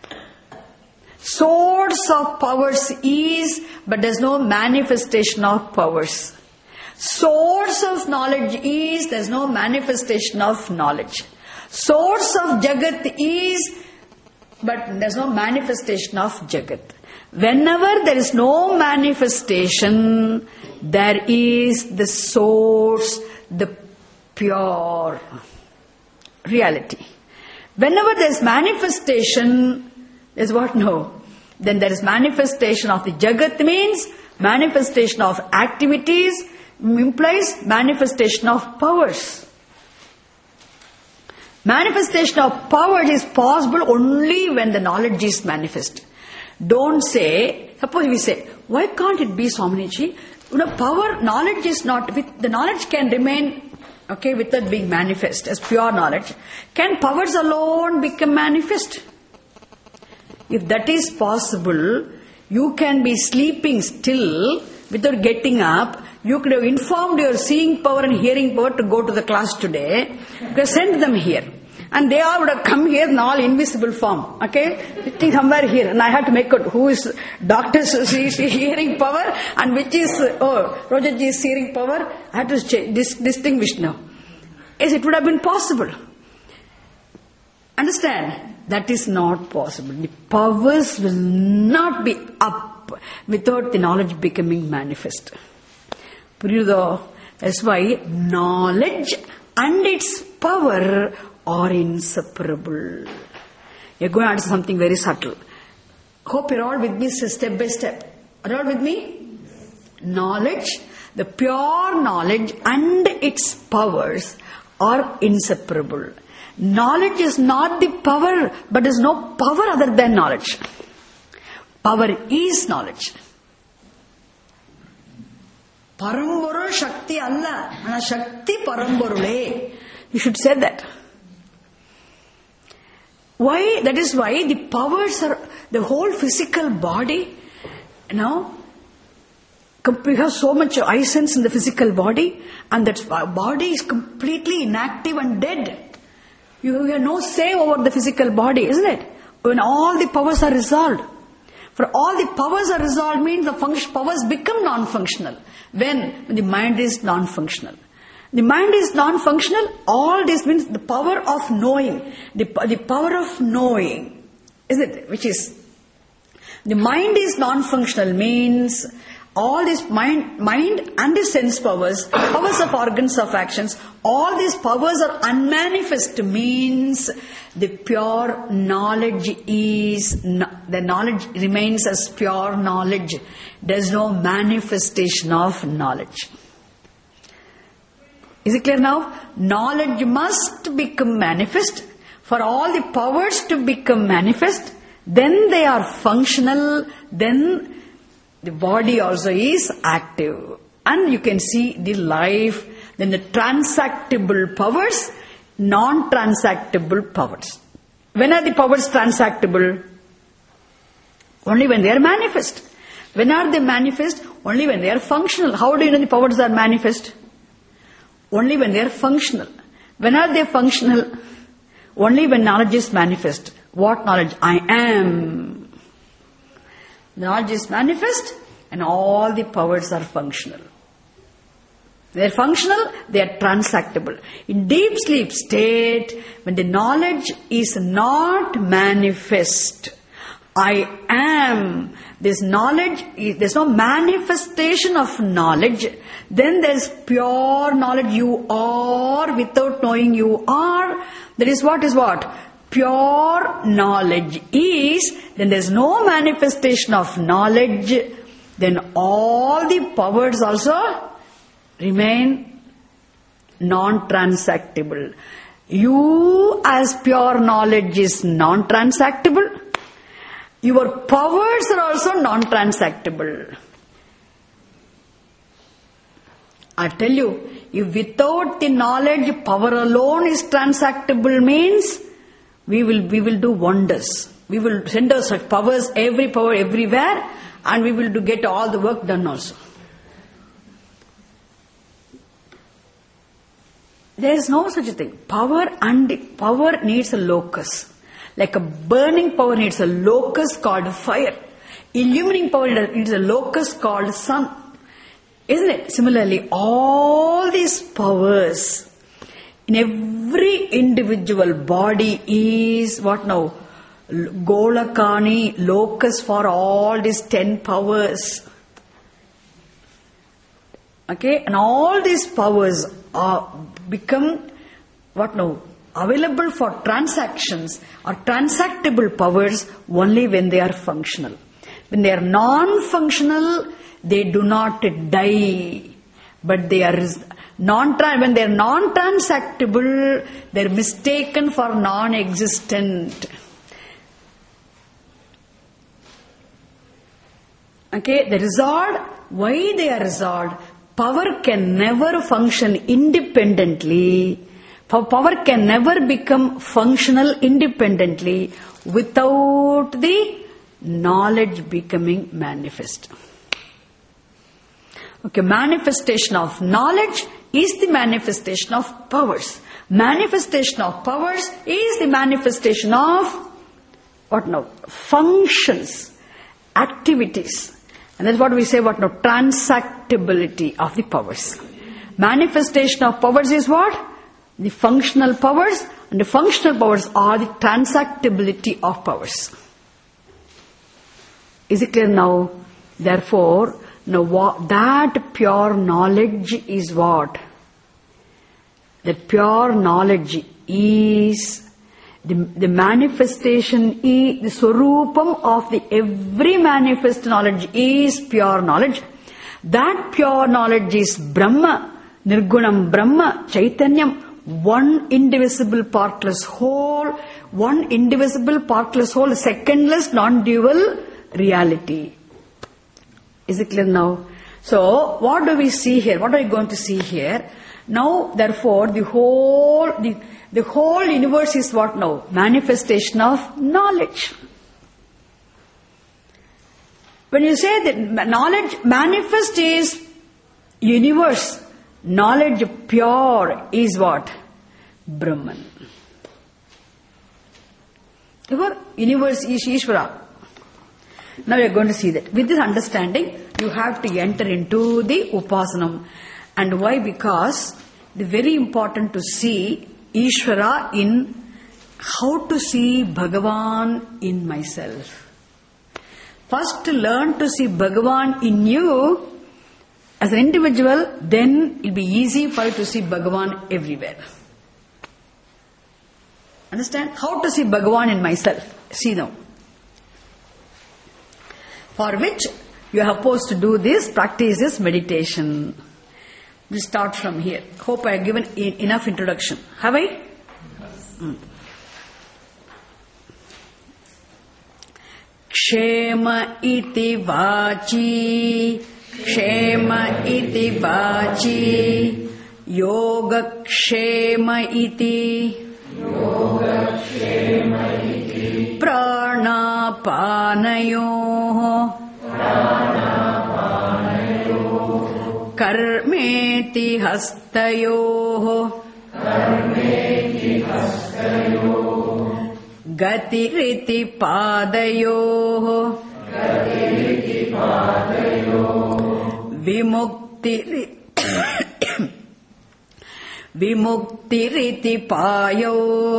Source of powers is, but there is no manifestation of powers. Source of knowledge is, there is no manifestation of knowledge. Source of Jagat is, but there is no manifestation of Jagat. Whenever there is no manifestation, there is the source, the pure reality. Whenever there is manifestation, there is what? No. Then there is manifestation of the Jagat means manifestation of activities implies manifestation of powers. Manifestation of powers is possible only when the knowledge is manifest. Don't say, suppose we say, why can't it be Swaminiji? Power, knowledge is not, the knowledge can remain, okay, without being manifest as pure knowledge. Can powers alone become manifest? If that is possible, you can be sleeping still without getting up. You could have informed your seeing power and hearing power to go to the class today. You could have sent them here. And they all would have come here in all invisible form. Okay? Sitting somewhere here. And I had to make out who is doctor's hearing power and which is, Rojaji's hearing power. I had to distinguish now. Yes, it would have been possible. Understand? That is not possible. The powers will not be up without the knowledge becoming manifest. That's why knowledge and its power are inseparable. You're going to answer something very subtle. Hope you're all with me step by step. Are you all with me? Knowledge, the pure knowledge and its powers are inseparable. Knowledge is not the power, but there is no power other than knowledge. Power is knowledge. Paramborul Shakti Allah, ana Shakti Paramborule. You should say that. Why? That is why the powers are, the whole physical body, we have so much eye sense in the physical body, and that body is completely inactive and dead. You have no say over the physical body, isn't it? When all the powers are resolved. For all the powers are resolved means the powers become non-functional. When the mind is non-functional. The mind is non-functional, all this means the power of knowing. The power of knowing, isn't it? Which is, the mind is non-functional means all this mind and the sense powers of organs of actions, all these powers are unmanifest means the pure knowledge the knowledge remains as pure knowledge. There is no manifestation of knowledge. Is it clear now? Knowledge must become manifest. For all the powers to become manifest, then they are functional, then the body also is active. And you can see the life, then the transactable powers, non-transactable powers. When are the powers transactable? Only when they are manifest. When are they manifest? Only when they are functional. How do you know the powers are manifest? Only when they are functional. When are they functional? Only when knowledge is manifest. What knowledge? I am. Knowledge is manifest and all the powers are functional. They are functional, they are transactable. In deep sleep state, when the knowledge is not manifest, I am, this knowledge, there's no manifestation of knowledge, then there's pure knowledge, you are, without knowing you are. That is what is what? Pure knowledge is, then there's no manifestation of knowledge, then all the powers also remain non-transactable. You as pure knowledge is non-transactable. Your powers are also non-transactable. I tell you, if without the knowledge, power alone is transactable means, we will do wonders. We will send us such powers, every power everywhere, and we will get all the work done also. There is no such a thing. Power needs a locus. Like a burning power needs a locus called fire. Illumining power needs a locus called sun. Isn't it? Similarly, all these powers in every individual body is what now? Golakani, locus for all these 10 powers. Okay? And all these powers become what now? Available for transactions or transactable powers only when they are functional. When they are non-functional, they do not die. But they are when they are non-transactable, they are mistaken for non-existent. Okay, they resolved. Why they are resolved? Power can never function independently. Power can never become functional independently without the knowledge becoming manifest. Okay, manifestation of knowledge is the manifestation of powers. Manifestation of powers is the manifestation of what now? Functions, activities. And that's what we say, what now? Transactability of the powers. Manifestation of powers is what? The functional powers, and the functional powers are the transactability of powers. Is it clear now? Therefore, now that pure knowledge is what? That pure knowledge is the manifestation, the swarupam of the every manifest knowledge is pure knowledge. That pure knowledge is Brahma, Nirgunam Brahma, Chaitanyam, one indivisible partless whole, secondless, non-dual reality. Is it clear now? So, what do we see here? What are we going to see here? Now, therefore, the whole universe is what now? Manifestation of knowledge. When you say that knowledge manifest is universe, knowledge pure is what? Brahman. Therefore, universe is Ishvara. Now we are going to see that. With this understanding, you have to enter into the Upasanam. And why? Because it's very important to see Ishvara in how to see Bhagavan in myself. First to learn to see Bhagavan in you as an individual, then it will be easy for you to see Bhagavan everywhere. Understand? How to see Bhagavan in myself. See now. For which you are supposed to do this, practice this meditation. We start from here. Hope I have given enough introduction. Have I? Yes. Kshema iti vachi, yoga kshema iti, pranapanayoh, karmeti hastayoh, gatiriti padayoh, vimuktiriti payo,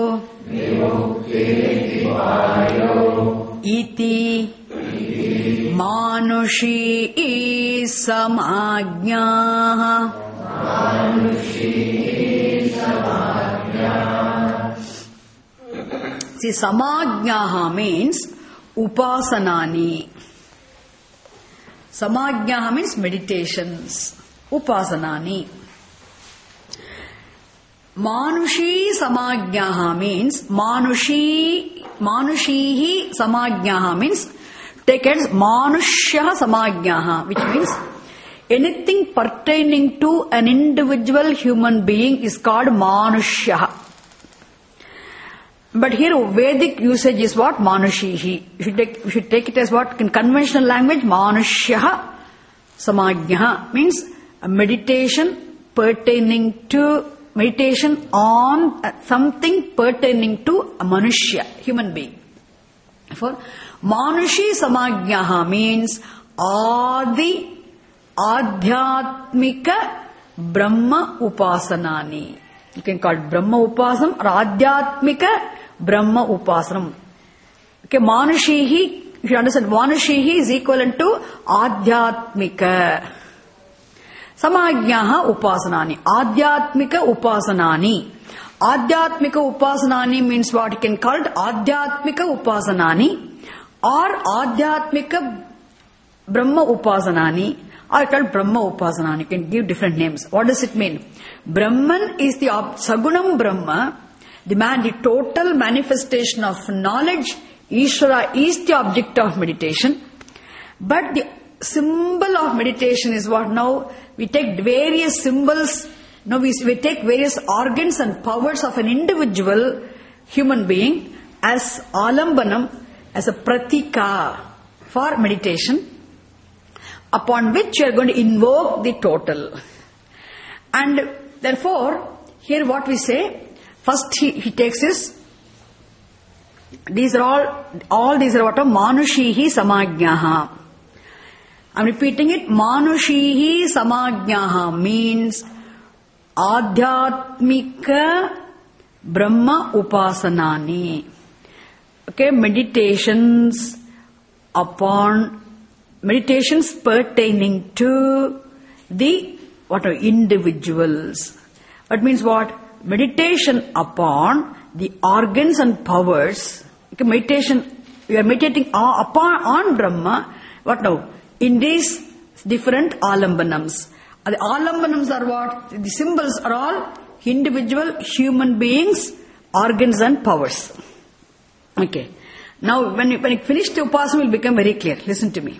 iti manushi samajñah. See, samajñah means upasanani. Samajñah means meditations. Upasanani. Manushi samajñah means manushihi samajñah means take it as manushya samajñah, which means anything pertaining to an individual human being is called manushya. But here Vedic usage is what? Manushihi. You should take it as what? In conventional language, manushya samajñah means a meditation on something pertaining to a manushya, human being. Therefore, manushi samajñah means adi adhyatmika brahma upasanani. You can call it brahma upasanam or adhyatmika brahma upasanam. Okay, manushihi, if you understand, manushihi is equivalent to adhyatmika. Samajñah upasanani. Adhyatmika upasanani. Adhyatmika upasanani means what? You can call it adhyatmika upasanani or adhyatmika brahma upasanani or called brahma upasanani. You can give different names. What does it mean? Brahman is the sagunam brahma, the total manifestation of knowledge. Ishvara is the object of meditation. But the symbol of meditation is what now? We take various symbols. Now we take various organs and powers of an individual human being as alambanam, as a pratika for meditation. upon which you are going to invoke the total. And therefore, here what we say, first he takes this, these are all these are what are Manushihi Samajnaha. I'm repeating it, Manushihi Samajnaha means Adhyatmika Brahma Upasanani. Okay, meditations pertaining to the what are individuals. That means what? Meditation upon the organs and powers. Okay, meditation, you are meditating on Brahma. What now? In these different alambanams. The alambanams are what? The symbols are all individual human beings, organs and powers. Okay. Now, when you finish the upasana, it will become very clear. Listen to me.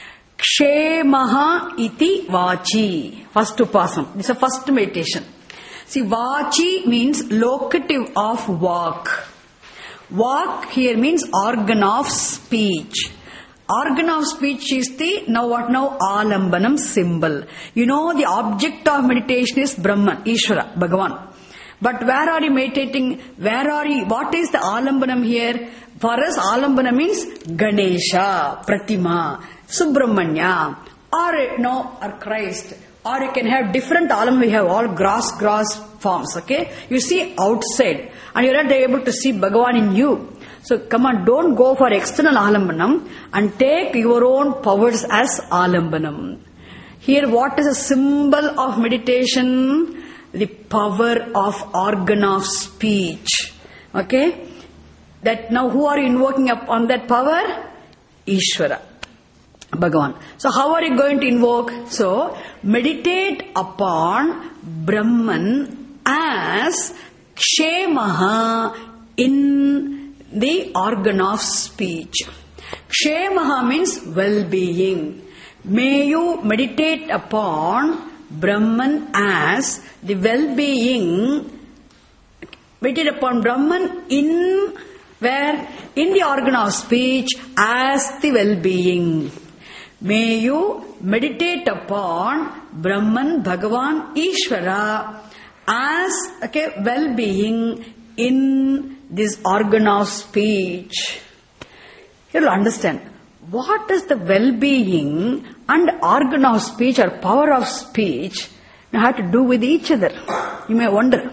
Kshemaha iti vachi. First upasana. This is the first meditation. See, vachi means locative of walk. Walk here means organ of speech. Organ of speech is the, now what now? Alambanam symbol. You know the object of meditation is Brahman, Ishvara, Bhagavan. But where are you meditating? What is the alambanam here? For us, alambana means Ganesha, Pratima, Subramanya, or Christ. Or you can have different alambana. We have all grass forms, okay? You see outside and you're not able to see Bhagavan in you. So come on, don't go for external alambanam and take your own powers as alambanam. Here what is a symbol of meditation? The power of organ of speech. Okay? That now who are you invoking upon that power? Ishvara, Bhagavan. So how are you going to invoke? So meditate upon Brahman as Kshemaha in the organ of speech. Kshemaha means well-being. May you meditate upon Brahman as the well-being. Meditate upon Brahman in where? In the organ of speech as the well-being. May you meditate upon Brahman, Bhagavan, Ishvara as well-being in this organ of speech. You will understand what does the well-being and organ of speech or power of speech have to do with each other. You may wonder.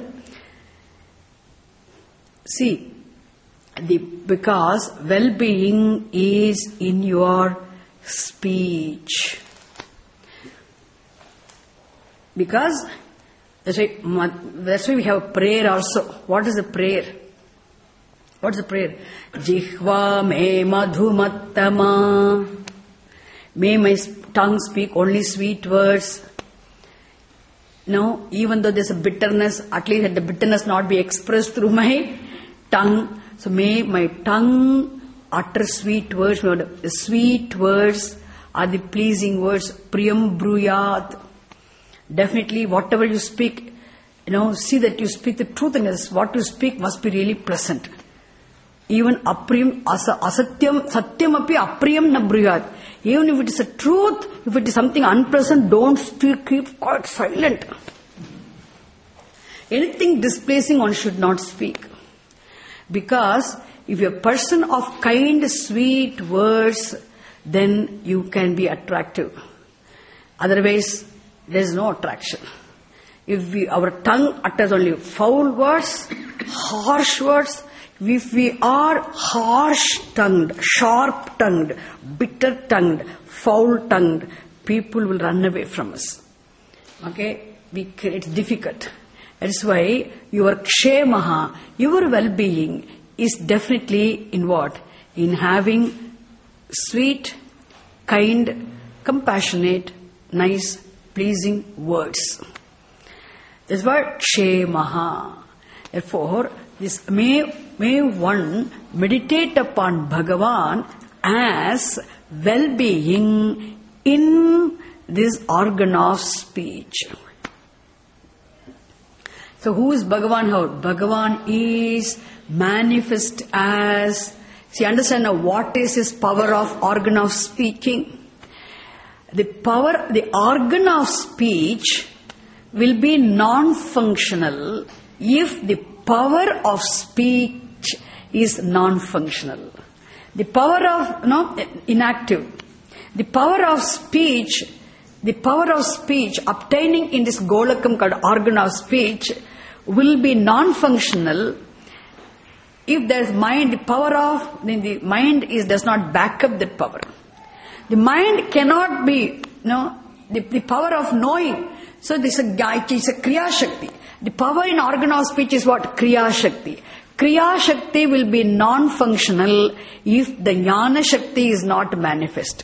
See, because well-being is in your speech. Because that's why we have a prayer also. What is the prayer? What is the prayer? Jihva me madhumattama. May my tongue speak only sweet words. No, even though there's a bitterness, at least let the bitterness not be expressed through my tongue. So may my tongue utter sweet words. The sweet words are the pleasing words. Priyam bruyat. Definitely whatever you speak, see that you speak the truth in this. What you speak must be really pleasant. Even apriyam, asatyam, satyam api apriyam na bruyat. Even if it is a truth, if it is something unpleasant, don't speak, keep quite silent. Anything displeasing one should not speak. Because if you're a person of kind, sweet words, then you can be attractive. Otherwise, there is no attraction. If our tongue utters only foul words, harsh words, if we are harsh-tongued, sharp-tongued, bitter-tongued, foul-tongued, people will run away from us. Okay? It's difficult. That's why your kshemaha, your well-being is definitely in what? In having sweet, kind, compassionate, nice, pleasing words. This word kshemaha. Therefore, this may one meditate upon Bhagavan as well-being in this organ of speech. So who is Bhagavan? How? Bhagavan is manifest as, see, understand now what is his power of organ of speaking. the organ of speech will be non-functional if the power of speech is non-functional. The power of, inactive. The power of speech obtaining in this golakam called organ of speech will be non-functional if there is mind. The mind does not back up that power. The mind cannot be, the power of knowing. So this is a Kriya Shakti. The power in organ of speech is what? Kriya Shakti. Kriya Shakti will be non-functional if the Jnana Shakti is not manifest.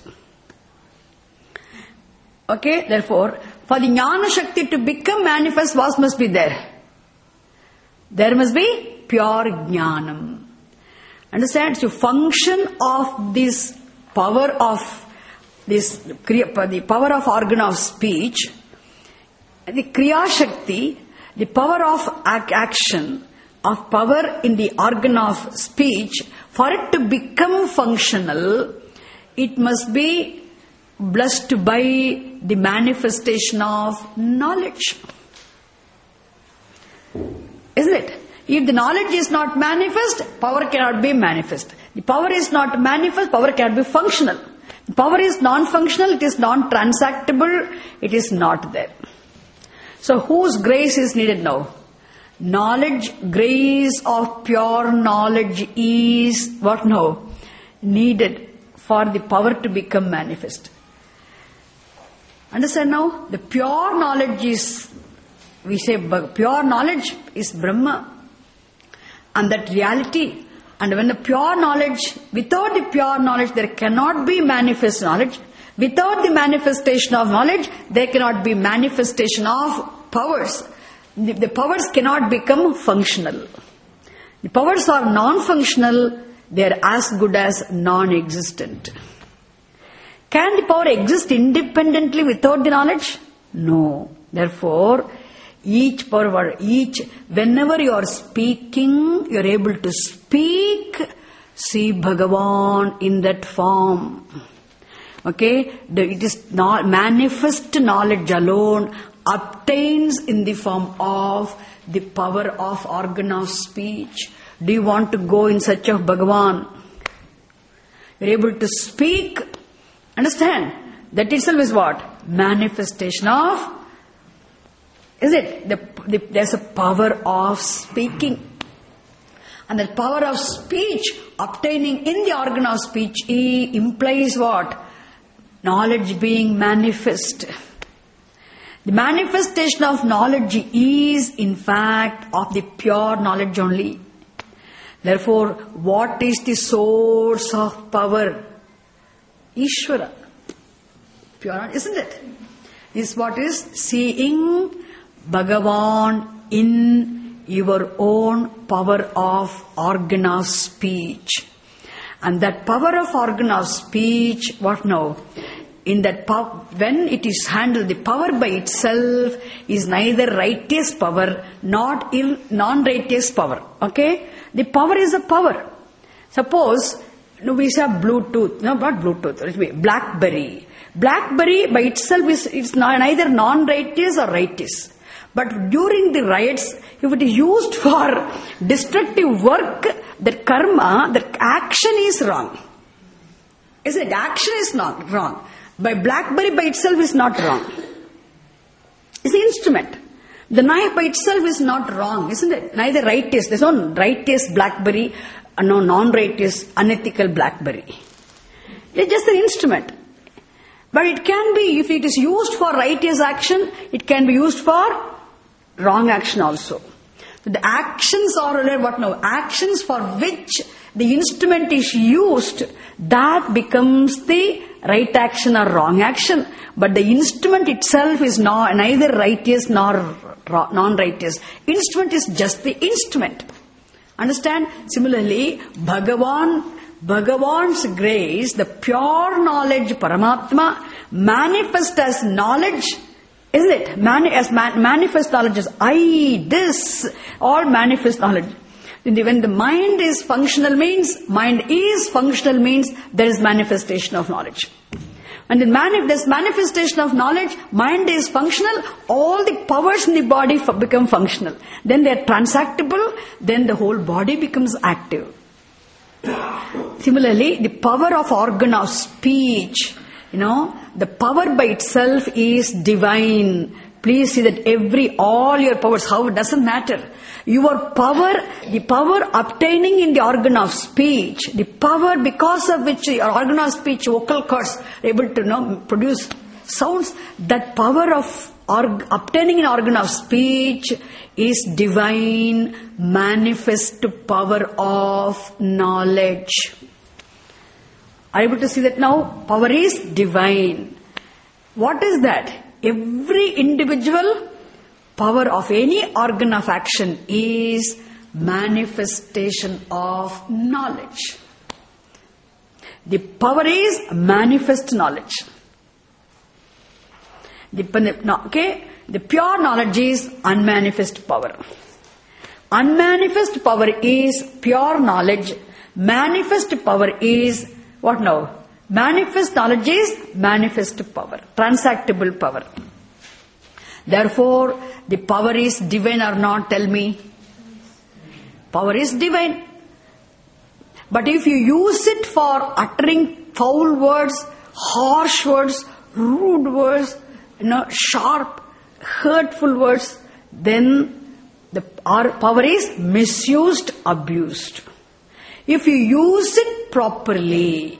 Okay, therefore, for the Jnana Shakti to become manifest, what must be there? There must be pure Jnanam. Understand? So, function of this power of the power of organ of speech, the Kriya Shakti, the power of action, of power in the organ of speech, for it to become functional, it must be blessed by the manifestation of knowledge. Isn't it? If the knowledge is not manifest, power cannot be manifest. The power is not manifest, power cannot be functional. The power is non-functional, it is non-transactable, it is not there. So whose grace is needed now? Knowledge, grace of pure knowledge is what now? Needed for the power to become manifest. Understand now? The pure knowledge is, we say pure knowledge is Brahma. And that reality. And when the pure knowledge, without the pure knowledge there cannot be manifest knowledge. Without the manifestation of knowledge, there cannot be manifestation of powers. The powers cannot become functional. The powers are non-functional, they are as good as non-existent. Can the power exist independently without the knowledge? No. Therefore, whenever you are speaking, you are able to speak, see Bhagavan in that form. Okay? It is not manifest knowledge alone obtains in the form of the power of organ of speech. Do you want to go in search of Bhagavan? You are able to speak. Understand? That itself is what? Manifestation of, is it? There's a power of speaking. And the power of speech obtaining in the organ of speech implies what? Knowledge being manifest. The manifestation of knowledge is in fact of the pure knowledge only. Therefore, what is the source of power? Ishvara. Pure, isn't it? Is what is seeing Bhagavan in your own power of organ of speech. And that power of organ of speech, what now? In that power, when it is handled, the power by itself is neither righteous power nor non-righteous power. Okay? The power is a power. Suppose we say Bluetooth, no, not Bluetooth, BlackBerry. BlackBerry by itself is neither non-righteous or righteous. But during the riots, if it is used for destructive work, that karma, that action is wrong. Isn't it? Action is not wrong. By BlackBerry by itself is not wrong. It's the instrument. The knife by itself is not wrong, isn't it? Neither righteous. There's no righteous BlackBerry, no non-righteous, unethical BlackBerry. It's just an instrument. But it can be, if it is used for righteous action, it can be used for wrong action also. So the actions are what now? Actions for which the instrument is used, that becomes the right action or wrong action. But the instrument itself is neither righteous nor non-righteous. Instrument is just the instrument. Understand? Similarly, Bhagavan's grace, the pure knowledge, Paramatma, manifest as knowledge, isn't it? Manifest knowledge is I, this, all manifest knowledge. When the mind is functional means there is manifestation of knowledge. And this manifestation of knowledge, mind is functional, all the powers in the body become functional. Then they are transactable, then the whole body becomes active. Similarly, the power of organ of speech, the power by itself is divine. Please see that all your powers, how it doesn't matter. Your power, the power obtaining in the organ of speech, the power because of which your organ of speech, vocal cords, are able to produce sounds, that power of obtaining an organ of speech is divine, manifest power of knowledge. Are you able to see that now? Power is divine. What is that? Every individual power of any organ of action is manifestation of knowledge. The power is manifest knowledge. The pure knowledge is unmanifest power. Unmanifest power is pure knowledge. Manifest power is what now? Manifest knowledge is manifest power, transactable power. Therefore, the power is divine or not? Tell me. Power is divine. But if you use it for uttering foul words, harsh words, rude words, sharp, hurtful words, then our power is misused, abused. If you use it properly,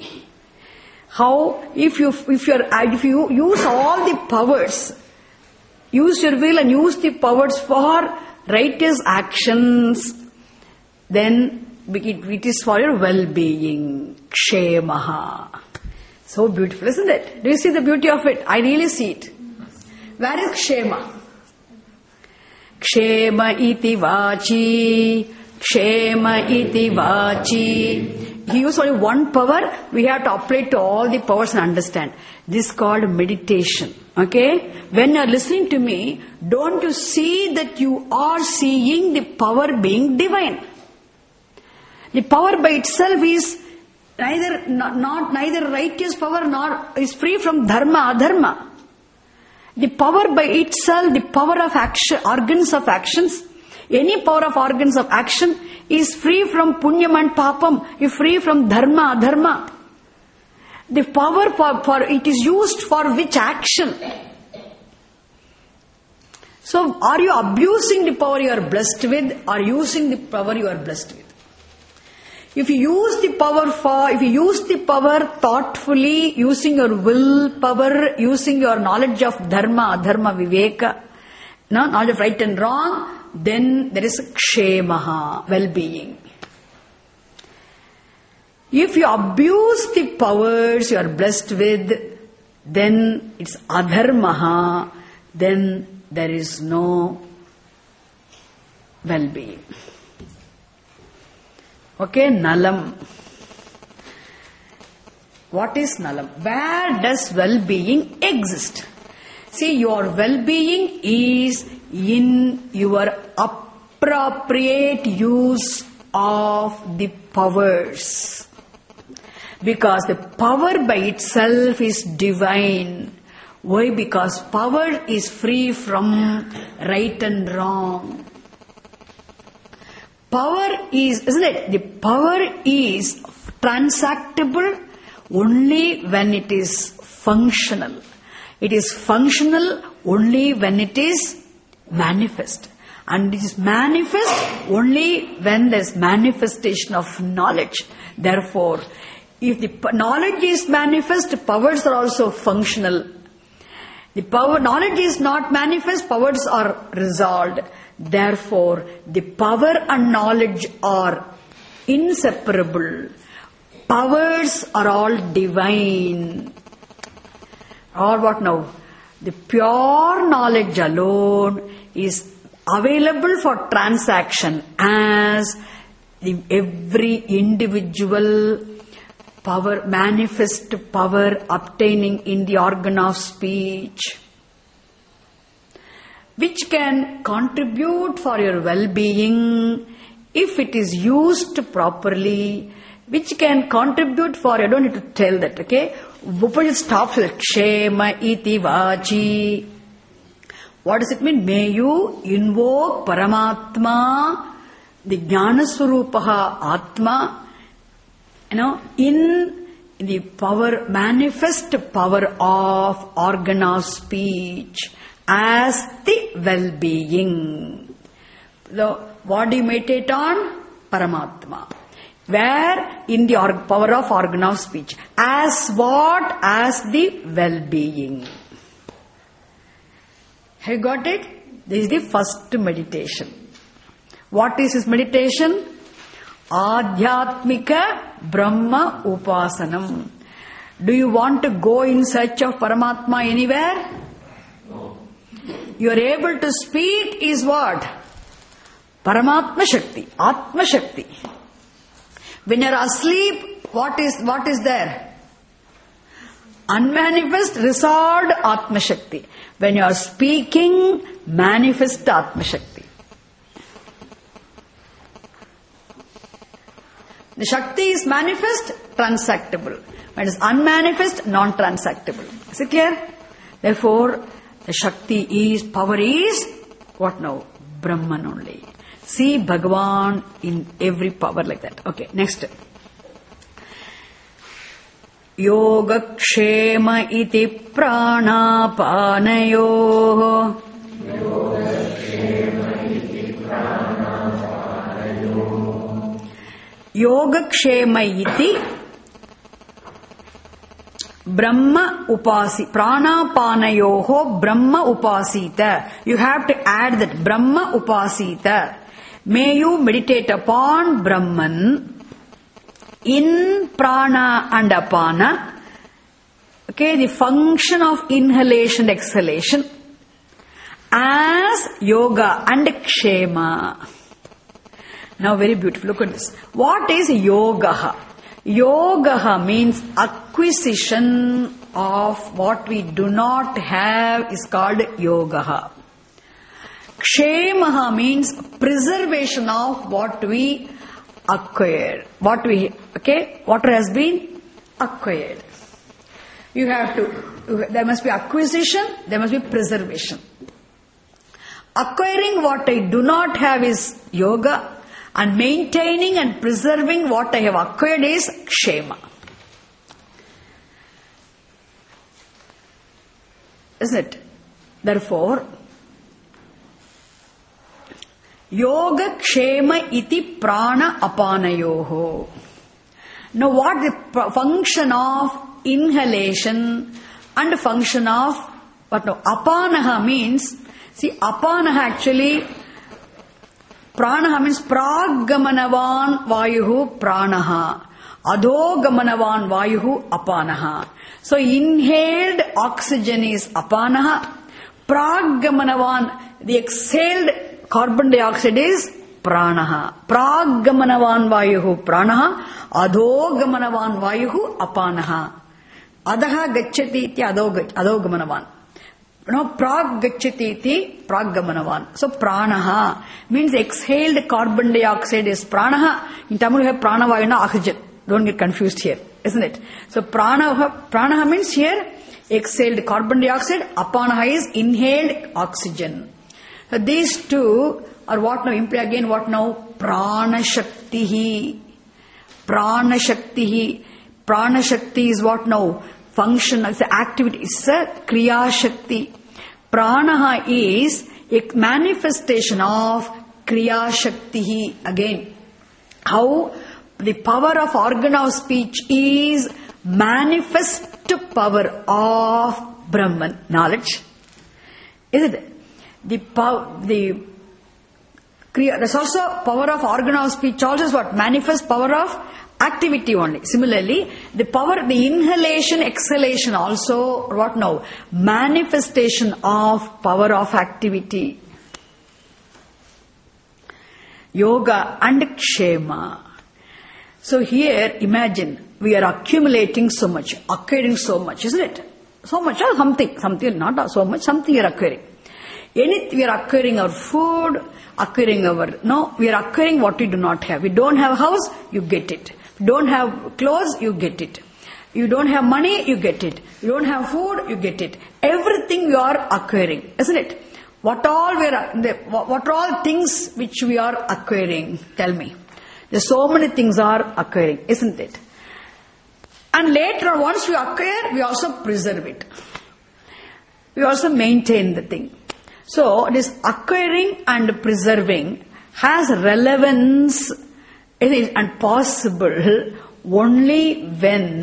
if you use all the powers, use your will and use the powers for righteous actions, then it is for your well-being. Kshemaha. So beautiful, isn't it? Do you see the beauty of it? I really see it. Where is Kshema? Kshema iti vachi. Kshema iti vachi. He used only one power. We have to apply to all the powers and understand. This is called meditation. Okay? When you are listening to me, don't you see that you are seeing the power being divine? The power by itself is neither righteous power nor is free from dharma, adharma. The power by itself, the power of action, organs of actions, any power of organs of action is free from punyam and papam, is free from dharma, adharma. The power for it is used for which action? So, are you abusing the power you are blessed with, or using the power you are blessed with? If you use the power thoughtfully, using your will power, using your knowledge of dharma, adharma, viveka, knowledge of right and wrong, then there is kshemaha, well-being. If you abuse the powers you are blessed with, then it's adharmaha, then there is no well-being. Okay, nalam. What is nalam? Where does well-being exist? See, your well-being is in your appropriate use of the powers. Because the power by itself is divine. Why? Because power is free from right and wrong. Power is, isn't it? The power is transactable only when it is functional. It is functional only when it is manifest. And it is manifest only when there is manifestation of knowledge. Therefore, if the knowledge is manifest, powers are also functional. Knowledge is not manifest, powers are resolved. Therefore, the power and knowledge are inseparable. Powers are all divine. Or what now? The pure knowledge alone is available for transaction as every individual power, manifest power obtaining in the organ of speech, which can contribute for your well-being if it is used properly, which can contribute for, I don't need to tell that, okay? Upanishad stops with Kshema iti vachi. What does it mean? May you invoke Paramatma, the Jnana Swarupaha Atma, in the power, manifest power of organ of speech as the well-being. What do you meditate on? Paramatma. Where? In the power of organ of speech. As what? As the well-being. Have you got it? This is the first meditation. What is this meditation? Adhyatmika Brahma Upasanam. Do you want to go in search of Paramatma anywhere? No. You are able to speak is what? Paramatma Shakti, Atma Shakti. When you are asleep, what is there? Unmanifest, resolved Atma Shakti. When you are speaking, manifest Atma Shakti. The Shakti is manifest, transactable. When it is unmanifest, non-transactable. Is it clear? Therefore, the Shakti is, power is, what now? Brahman only. See Bhagavan in every power like that. Okay, next. Yogakshema iti pranapanayoh. Yogakshema iti Brahma upasi, pranapanayoho Brahma upasita. You have to add that Brahma upasita. May you meditate upon Brahman in prana and apana. Okay, the function of inhalation, exhalation as yoga and kshema. Now very beautiful. Look at this. What is yogaha? Yogaha means acquisition of what we do not have is called yogaha. Kshemaha means preservation of what we acquired. What has been acquired. You have to, there must be acquisition, there must be preservation. Acquiring what I do not have is yoga, and maintaining and preserving what I have acquired is kshema. Isn't it? Therefore, Yoga Kshema iti prana apanayoho. Now what the function of inhalation and function of what now? Apanaha means, see apanaha actually, pranaha means praggamanavan vayuhu pranaha. Adhogamanavan vayuhu apanaha. So inhaled oxygen is apanaha. Praggamanavan, the exhaled carbon dioxide is pranaha. Praggamanavan vayuhu pranaha. Adhogamanavan vayuhu apanaha. Adaha gacchati iti adhogamanavan. Prag gacchati iti praggamanavan. So pranaha means exhaled carbon dioxide is pranaha. In Tamil we have pranavayuna oxygen. Don't get confused here, isn't it? So pranaha means here exhaled carbon dioxide. Apanaha is inhaled oxygen. So these two are what now imply again what now? Prana Shaktihi. Prana Shaktihi. Prana Shakti is what now? Function, it's an activity, it's a Kriya Shakti. Pranaha is a manifestation of Kriya Shaktihi. Again, how the power of organ of speech is manifest power of Brahman, knowledge. Is it? There's also power of organ of speech also is what? Manifest power of activity only. Similarly, the inhalation, exhalation also what now? Manifestation of power of activity. Yoga and Kshema. So here, imagine, we are accumulating so much, acquiring so much, isn't it? So much or something, not so much, something you are acquiring. We are acquiring our food, we are acquiring what we do not have. We don't have a house, you get it. You don't have clothes, you get it. You don't have money, you get it. You don't have food, you get it. Everything you are acquiring, isn't it? What are all things which we are acquiring? Tell me. There's so many things are acquiring, isn't it? And later on, once we acquire, we also preserve it. We also maintain the thing. So, this acquiring and preserving has relevance and possible only when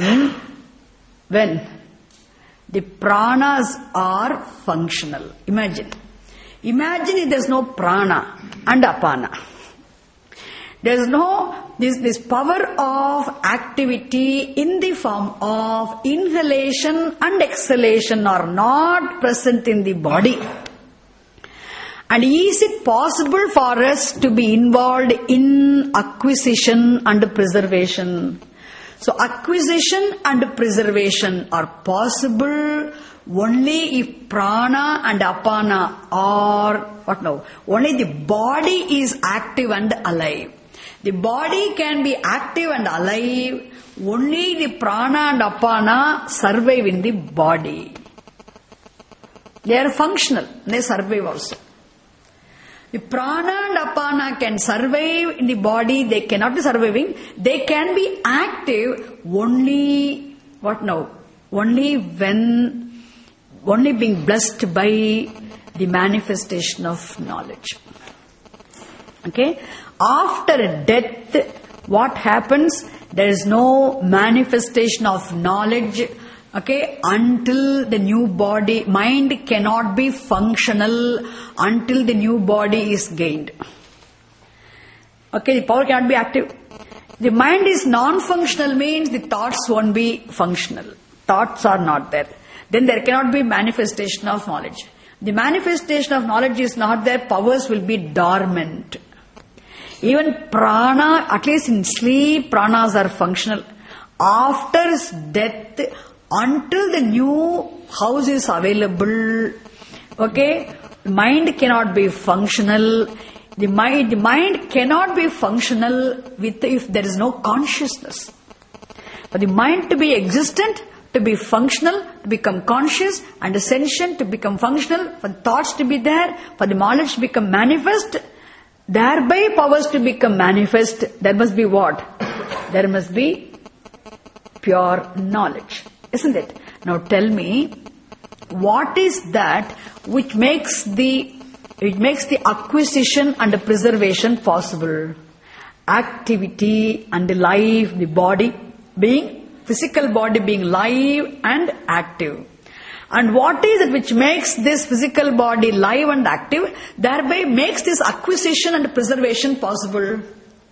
the pranas are functional. Imagine if there's no prana and apana. There's no, this power of activity in the form of inhalation and exhalation are not present in the body. And is it possible for us to be involved in acquisition and preservation? So acquisition and preservation are possible only if prana and apana are, only the body is active and alive. The body can be active and alive, only the prana and apana survive in the body. They are functional, they survive also. The prana and apana can survive in the body, they cannot be surviving. They can be active only, only being blessed by the manifestation of knowledge. Okay? After death, what happens? There is no manifestation of knowledge. Okay, until the new body, mind cannot be functional until the new body is gained. Okay, the power cannot be active. The mind is non-functional means the thoughts won't be functional. Thoughts are not there. Then there cannot be manifestation of knowledge. The manifestation of knowledge is not there, powers will be dormant. Even prana, at least in sleep, pranas are functional. After death, until the new house is available, okay, mind cannot be functional. The mind cannot be functional if there is no consciousness. For the mind to be existent, to be functional, to become conscious and sentient, to become functional, for thoughts to be there, for the knowledge to become manifest, thereby powers to become manifest, there must be what? There must be pure knowledge. Isn't it? Now tell me, what is that which makes the acquisition and the preservation possible? Activity and life, the body being, physical body being live and active. And what is it which makes this physical body live and active, thereby makes this acquisition and preservation possible?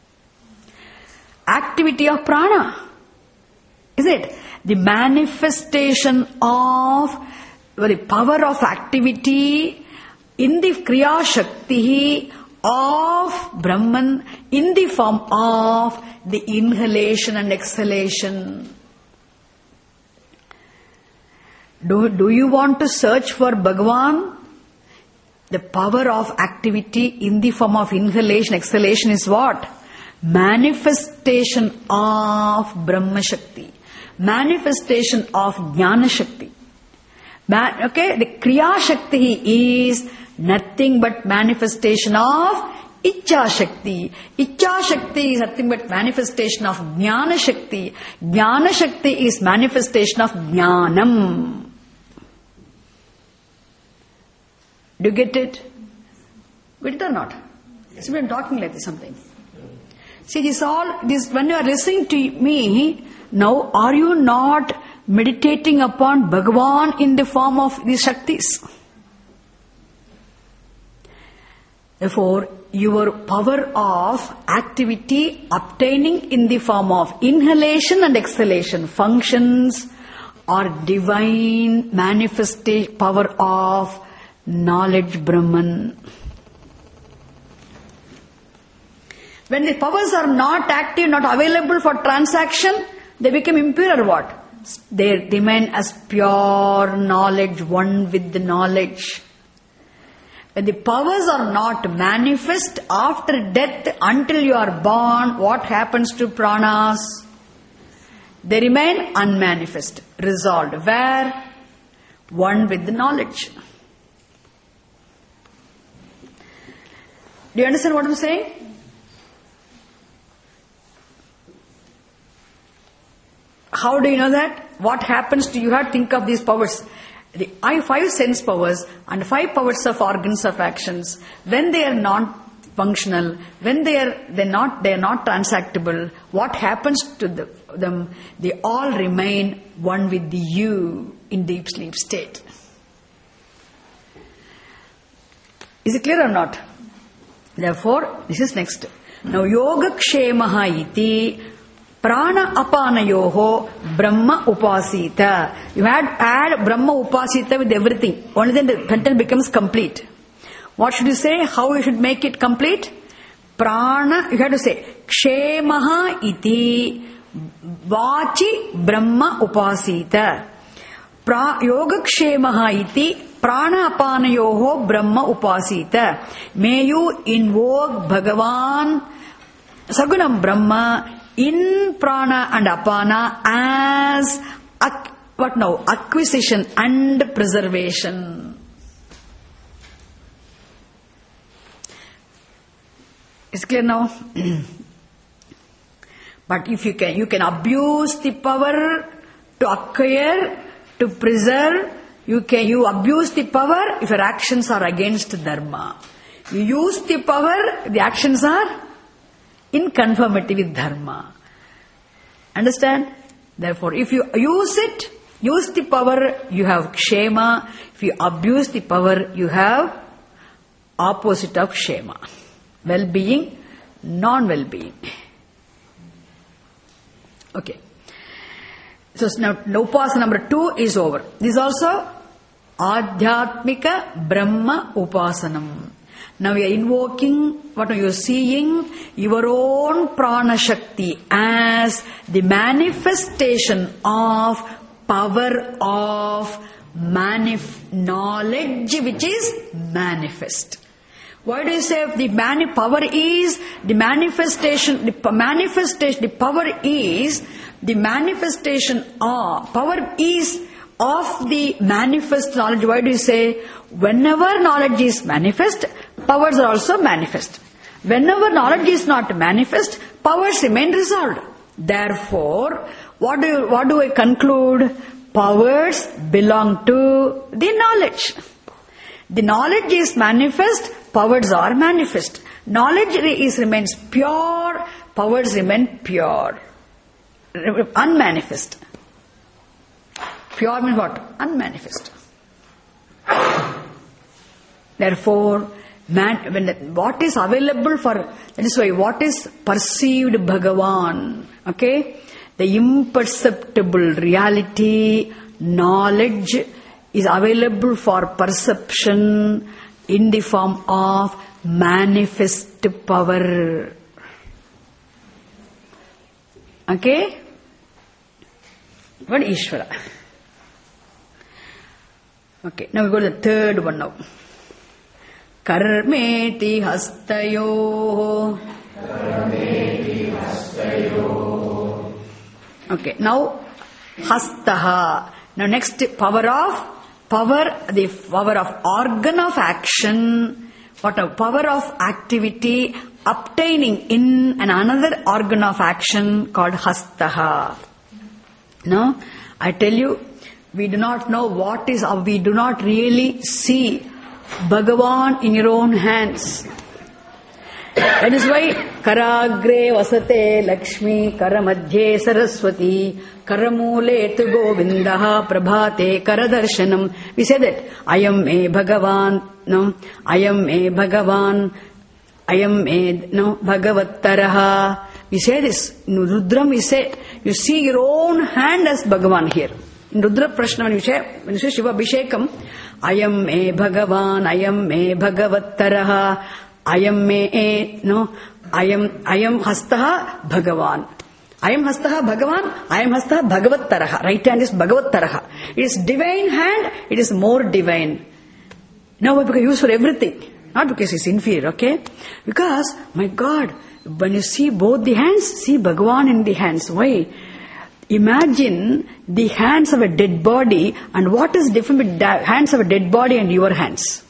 Activity of prana. Is it? The manifestation of the power of activity in the Kriya Shakti of Brahman in the form of the inhalation and exhalation. Do you want to search for Bhagavan? The power of activity in the form of inhalation, exhalation is what? Manifestation of Brahma Shakti. Manifestation of Jnana Shakti. Okay, the Kriya Shakti is nothing but manifestation of Ichcha Shakti. Ichcha Shakti is nothing but manifestation of Jnana Shakti. Jnana Shakti is manifestation of Jnanam. Do you get it? Get it or not? So we are talking like this something. See, this when you are listening to me, now are you not meditating upon Bhagavan in the form of these Shaktis? Therefore, your power of activity obtaining in the form of inhalation and exhalation functions are divine manifestation power of knowledge Brahman. When the powers are not active, not available for transaction, they become impure or what? They remain as pure knowledge, one with the knowledge. When the powers are not manifest after death until you are born, what happens to pranas? They remain unmanifest, resolved. Where? One with the knowledge. Do you understand what I'm saying? How do you know that? What happens to you? You have to think of these powers. The five sense powers and 5 powers of organs of actions, when they are non-functional, when they are not transactable, what happens to them? They all remain one with the you in deep sleep state. Is it clear or not? Therefore, this is next. Now, yoga kshemaha iti prana apanayoho brahma upasita. You had to add brahma upasita with everything. Only then the sentence becomes complete. What should you say? How you should make it complete? Prana, you have to say kshemaha iti vachi brahma upasita. Yoga kshemaha iti prana apanayoho brahma upasita. May you invoke Bhagavan Sagunam Brahma in prana and apana as acquisition and preservation. Is it clear now? But if you can abuse the power to acquire, to preserve. You abuse the power if your actions are against dharma. You use the power, the actions are in conformity with dharma. Understand? Therefore, if you use the power, you have kshema. If you abuse the power, you have opposite of kshema. Well-being, non-well-being. Okay. So now upasana number 2 is over. This is also Adhyatmika Brahma Upasanam. Now you are invoking, what are you seeing? Your own prana shakti as the manifestation of power of knowledge which is manifest. Why do you say the power is the manifestation? The power is the manifestation of, power is of the manifest knowledge. Why do you say whenever knowledge is manifest, powers are also manifest? Whenever knowledge is not manifest, powers remain resolved. Therefore, what do I conclude? Powers belong to the knowledge. The knowledge is manifest, powers are manifest. Knowledge remains pure, powers remain pure. Unmanifest. Pure means what? Unmanifest. Therefore, what is available for, that is why what is perceived Bhagavan, okay? The imperceptible reality, knowledge is available for perception in the form of manifest power. Okay? What is Ishvara? Okay, now we go to the third one now. Karmeti hastayo. Okay, now hastaha. Now next the power of organ of action, power of activity obtaining in another organ of action called hastaha. Now, I tell you, we do not know what is, or we do not really see Bhagavan in your own hands. That is why Karagre Vasate Lakshmi, Karamadhye Saraswati, Karamule tu Govindaha, Prabhate Karadarshanam. We say that, I am a Bhagavan, no, I am a Bhagavan, I am a, no, Bhagavattaraha. We say this. In Rudram we say, you see your own hand as Bhagavan here. In Rudra Prashna when you say Shiva Abhishekam, I am a Bhagavan, I am a Bhagavattaraha, I am Hastaha Bhagavan. I am Hastaha Bhagavan, I am Hastaha Bhagavattaraha. Right hand is Bhagavattaraha. It is divine hand, it is more divine. Now we can use for everything. Not because it's inferior, okay? Because, my God, when you see both the hands, see Bhagavan in the hands. Why? Imagine the hands of a dead body, and what is different with the hands of a dead body and your hands?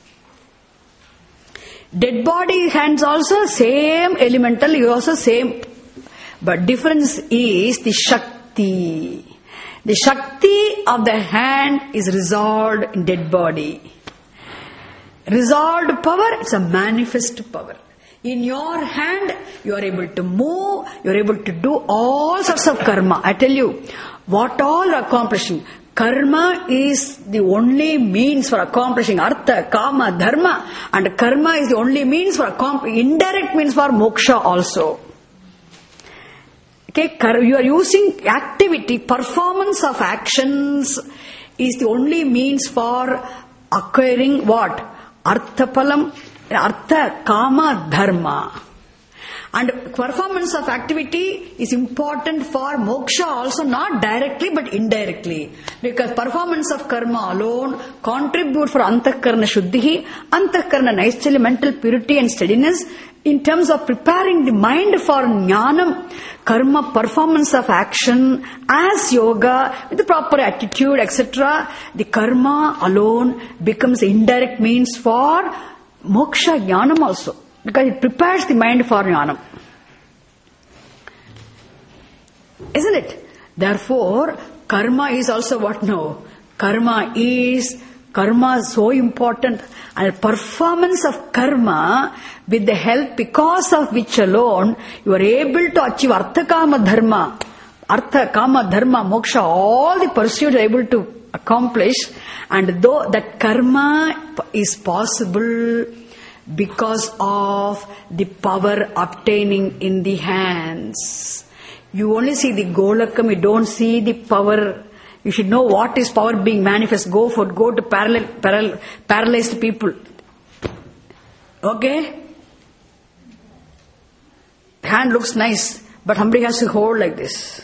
Dead body hands also same elemental, you also same. But difference is the Shakti. The Shakti of the hand is resolved in dead body. Resolved power, it's a manifest power. In your hand, you are able to move, you are able to do all sorts of karma. I tell you, what all are accomplishing. Karma is the only means for accomplishing artha, kama, dharma, and karma is the only means for indirect means for moksha also. Okay, you are using activity, performance of actions is the only means for acquiring what? Arthapalam, artha, kama, dharma. And performance of activity is important for moksha also, not directly but indirectly. Because performance of karma alone contribute for antakarna shuddhi, antakarna naichalya, mental purity and steadiness. In terms of preparing the mind for jnanam, karma, performance of action as yoga with the proper attitude, etc. The karma alone becomes indirect means for moksha jnanam also. Because it prepares the mind for jnanam. Isn't it? Therefore, karma is also what now? Karma is so important. And performance of karma with the help, because of which alone you are able to achieve artha, kama, dharma. Artha, kama, dharma, moksha, all the pursuits are able to accomplish. And though that karma is possible because of the power obtaining in the hands. You only see the golakam, you don't see the power. You should know what is power being manifest. Go to paralyzed people. Okay? Hand looks nice, but somebody has to hold like this.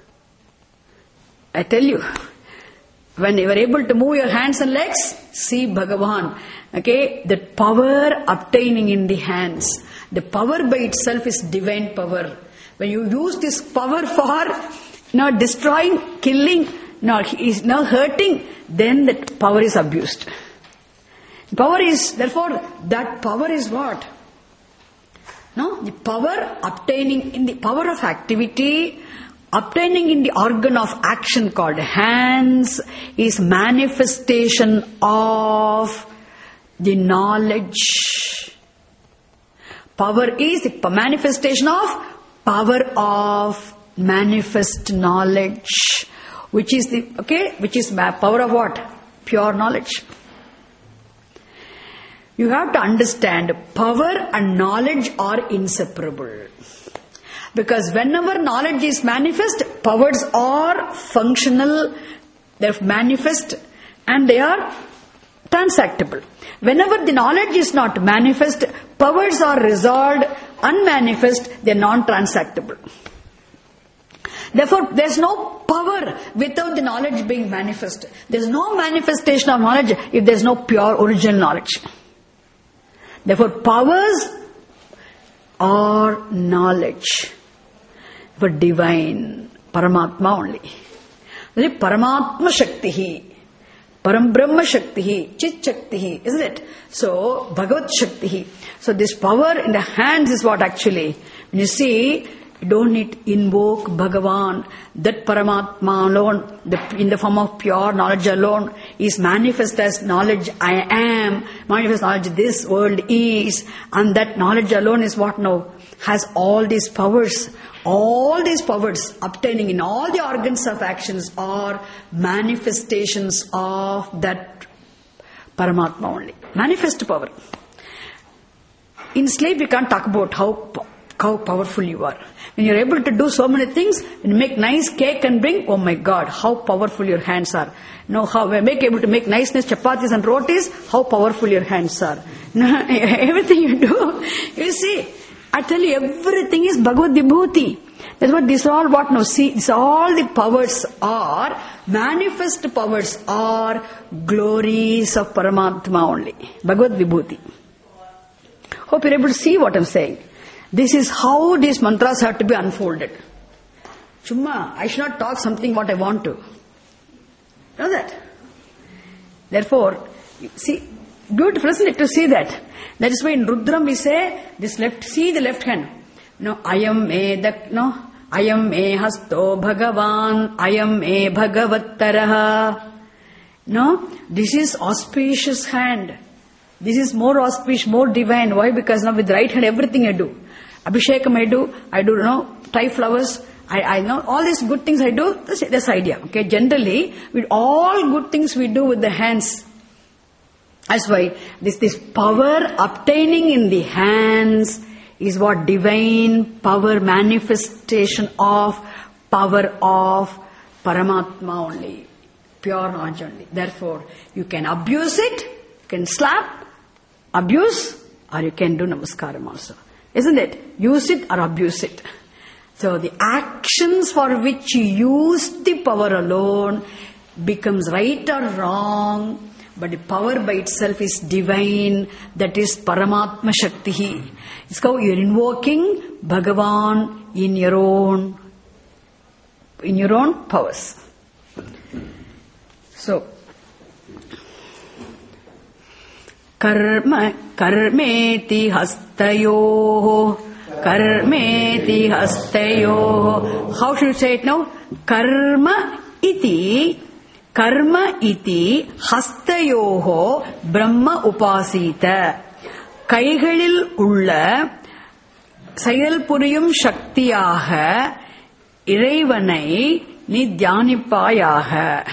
I tell you, when you are able to move your hands and legs, see Bhagavan. Okay, that power obtaining in the hands. The power by itself is divine power. When you use this power for destroying, killing, hurting, then that power is abused. Therefore, that power is what? No, the power obtaining in the power of activity, obtaining in the organ of action called hands, is manifestation of the knowledge. Power is the manifestation of power of manifest knowledge, which is power of what? Pure knowledge. You have to understand, power and knowledge are inseparable. Because whenever knowledge is manifest, powers are functional, they are manifest, and they are transactable. Whenever the knowledge is not manifest, powers are resolved, unmanifest, they are non-transactable. Therefore, there is no power without the knowledge being manifest. There is no manifestation of knowledge if there is no pure original knowledge. Therefore, powers are knowledge. For divine, Paramatma only. Paramatma Shakti. Param Brahma Shakti, Chit Shakti, isn't it? So, Bhagavat Shakti. So, this power in the hands is what actually, when you see, you don't need to invoke Bhagavan. That Paramatma alone, in the form of pure knowledge alone, is manifest as knowledge I am, manifest knowledge this world is, and that knowledge alone is what now? Has all these powers. All these powers obtaining in all the organs of actions are manifestations of that Paramatma only. Manifest power. In sleep, we can't talk about how powerful you are. When you're able to do so many things, when you make nice cake and bring, oh my God, how powerful your hands are. How able to make nice chapatis and rotis, how powerful your hands are. Everything you do, you see, I tell you, everything is Bhagavad Vibhuti. That's what these are all what now. See, these all the powers are, manifest powers are glories of Paramatma only. Bhagavad Vibhuti. Hope you're able to see what I'm saying. This is how these mantras have to be unfolded. Chumma, I should not talk something what I want to. Know that? Therefore, see, beautiful, isn't it, to see that? That is why in Rudram we say, this left, see the left hand. No, ayam me hasto bhagavan, ayam me bhagavattaraha. No, this is auspicious hand. This is more auspicious, more divine. Why? Because now with right hand everything I do. Abhishekam I do, tie flowers, I know all these good things I do, that's idea. Okay, generally, with all good things we do with the hands. That's why this power obtaining in the hands is what divine power, manifestation of power of Paramatma only, pure knowledge only. Therefore, you can abuse it, you can slap, abuse, or you can do namaskaram also. Isn't it? Use it or abuse it. So the actions for which you use the power alone becomes right or wrong, but the power by itself is divine, that is Paramatma Shakti. It's how you're invoking Bhagavan in your own powers. So, karmeti hastayoho. Karmeti hastayoho. How should you say it now? Karma iti hastayoho Brahma upasita. கைகளில் உள்ள செயல் புரியும் சக்தியாக இறைவனை நீ தியானிப்பாயாக.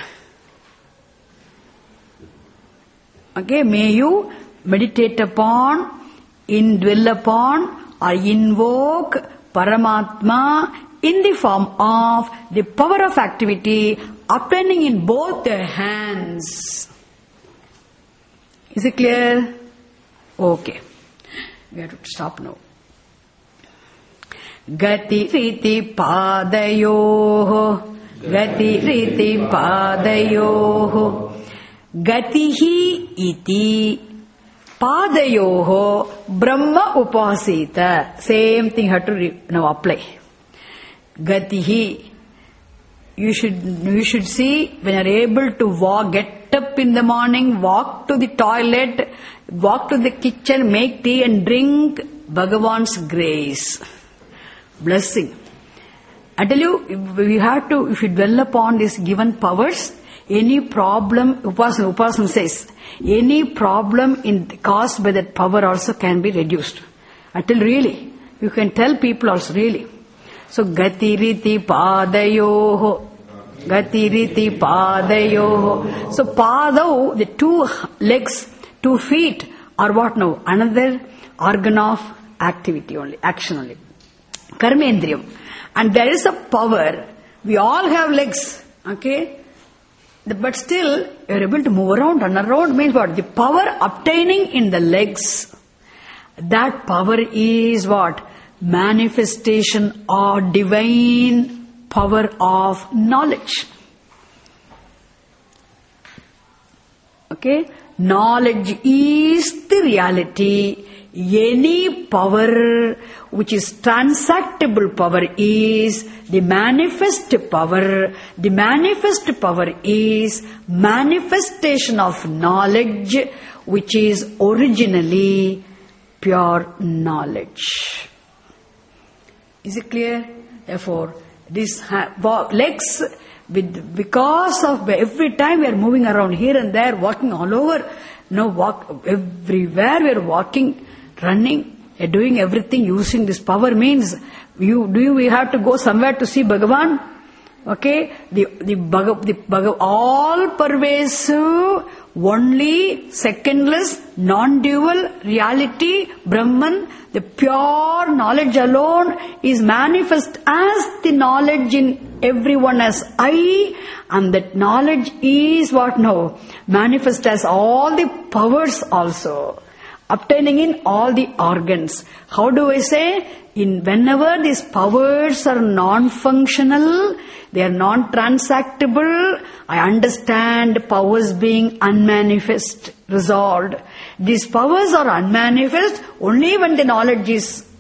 Okay, may you meditate upon, indwell upon, or invoke Paramatma in the form of the power of activity obtaining in both their hands. Is it clear? Okay. We have to stop now. Gati riti padayoho. Gati riti padayoho. Gatihi iti padayoho Brahma upasita. Same thing have to now apply. Gatihi. You should see when you are able to walk, get up in the morning, walk to the toilet, walk to the kitchen, make tea and drink Bhagavan's grace. Blessing. I tell you, if you dwell upon these given powers, any problem, Upasana says, any problem caused by that power also can be reduced. I tell really, you can tell people also really. So, Gati Riti Padayoho. Gati Riti Padayoho. So, Padav, the two legs, 2 feet, are what now? Another organ of activity only, action only. Karmendriyam. And there is a power. We all have legs. Okay? But still, you are able to move around, run around. Means what? The power obtaining in the legs. That power is what? Manifestation or divine power of knowledge. Okay? Knowledge is the reality. Any power which is transactable power is the manifest power. The manifest power is manifestation of knowledge which is originally pure knowledge. Is it clear? Therefore, these legs, because of every time we are moving around here and there, walking all over, everywhere we are walking, running, doing everything using this power means we have to go somewhere to see Bhagavan? Okay, the all pervasive, only, secondless, non-dual reality, Brahman, the pure knowledge alone is manifest as the knowledge in everyone as I, and that knowledge is what now? Manifest as all the powers also, obtaining in all the organs. How do I say? Whenever these powers are non-functional, they are non-transactable, I understand powers being unmanifest, resolved. These powers are unmanifest only when the knowledge is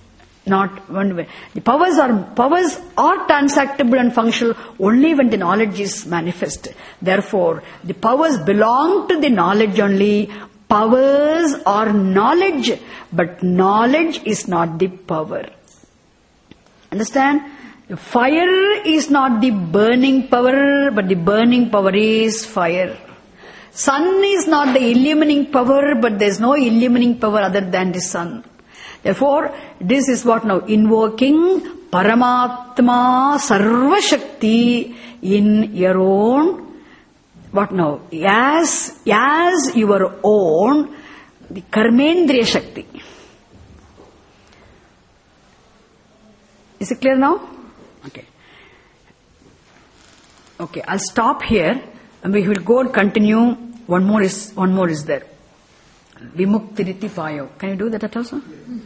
not one way. The powers are transactable and functional only when the knowledge is manifest. Therefore, the powers belong to the knowledge only. Powers are knowledge, but knowledge is not the power. Understand? Fire is not the burning power, but the burning power is fire. Sun is not the illumining power, but there is no illumining power other than the sun. Therefore, this is what now? Invoking Paramatma Sarva Shakti in your own, what now? As your own, the Karmendriya Shakti. Is it clear now? Okay, I'll stop here and we will go and continue. One more is there. Vimuktiriti payo. Can you do that also?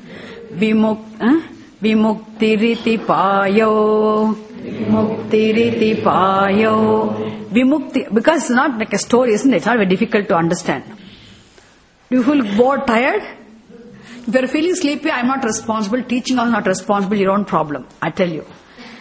Vimuktiriti payo. Vimuktiriti payo. Vimukti, because it's not like a story, isn't it? It's not very difficult to understand. Do you feel bored, tired? If you're feeling sleepy, I'm not responsible. Teaching is not responsible. Your own problem. I tell you.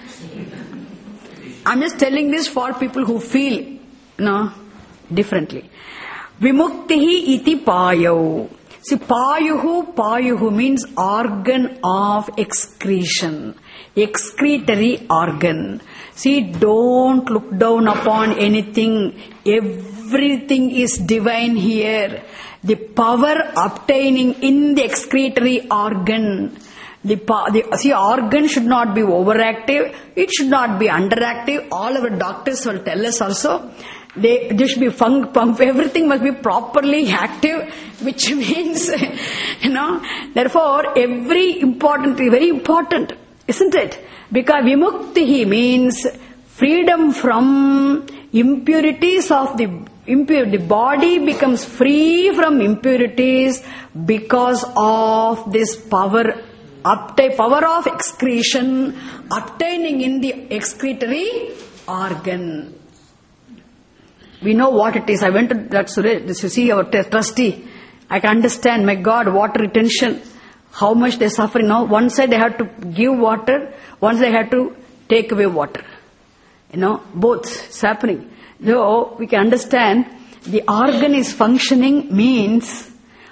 I'm just telling this for people who feel differently. Vimuktihi iti payo. See, payuhu means organ of excretion. Excretory organ. See, don't look down upon anything. Everything is divine here. The power obtaining in the excretory organ. The organ should not be overactive. It should not be underactive. All our doctors will tell us also. They should be everything must be properly active, which means, therefore, very important, isn't it? Because vimuktihi means freedom from impurities of the body becomes free from impurities because of this power of excretion obtaining in the excretory organ. We know what it is. I went to that Suresh, to see our trustee. I can understand, my God, water retention, how much they're suffering now. One side they have to give water, one side they have to take away water. Both is happening. So we can understand the organ is functioning means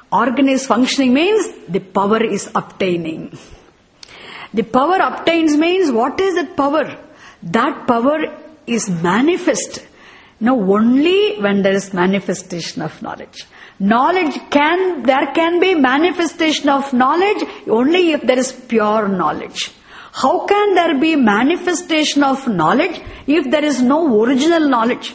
the power is obtaining. The power obtains means what is that power? That power is manifest. Only when there is manifestation of knowledge. There can be manifestation of knowledge only if there is pure knowledge. How can there be manifestation of knowledge if there is no original knowledge?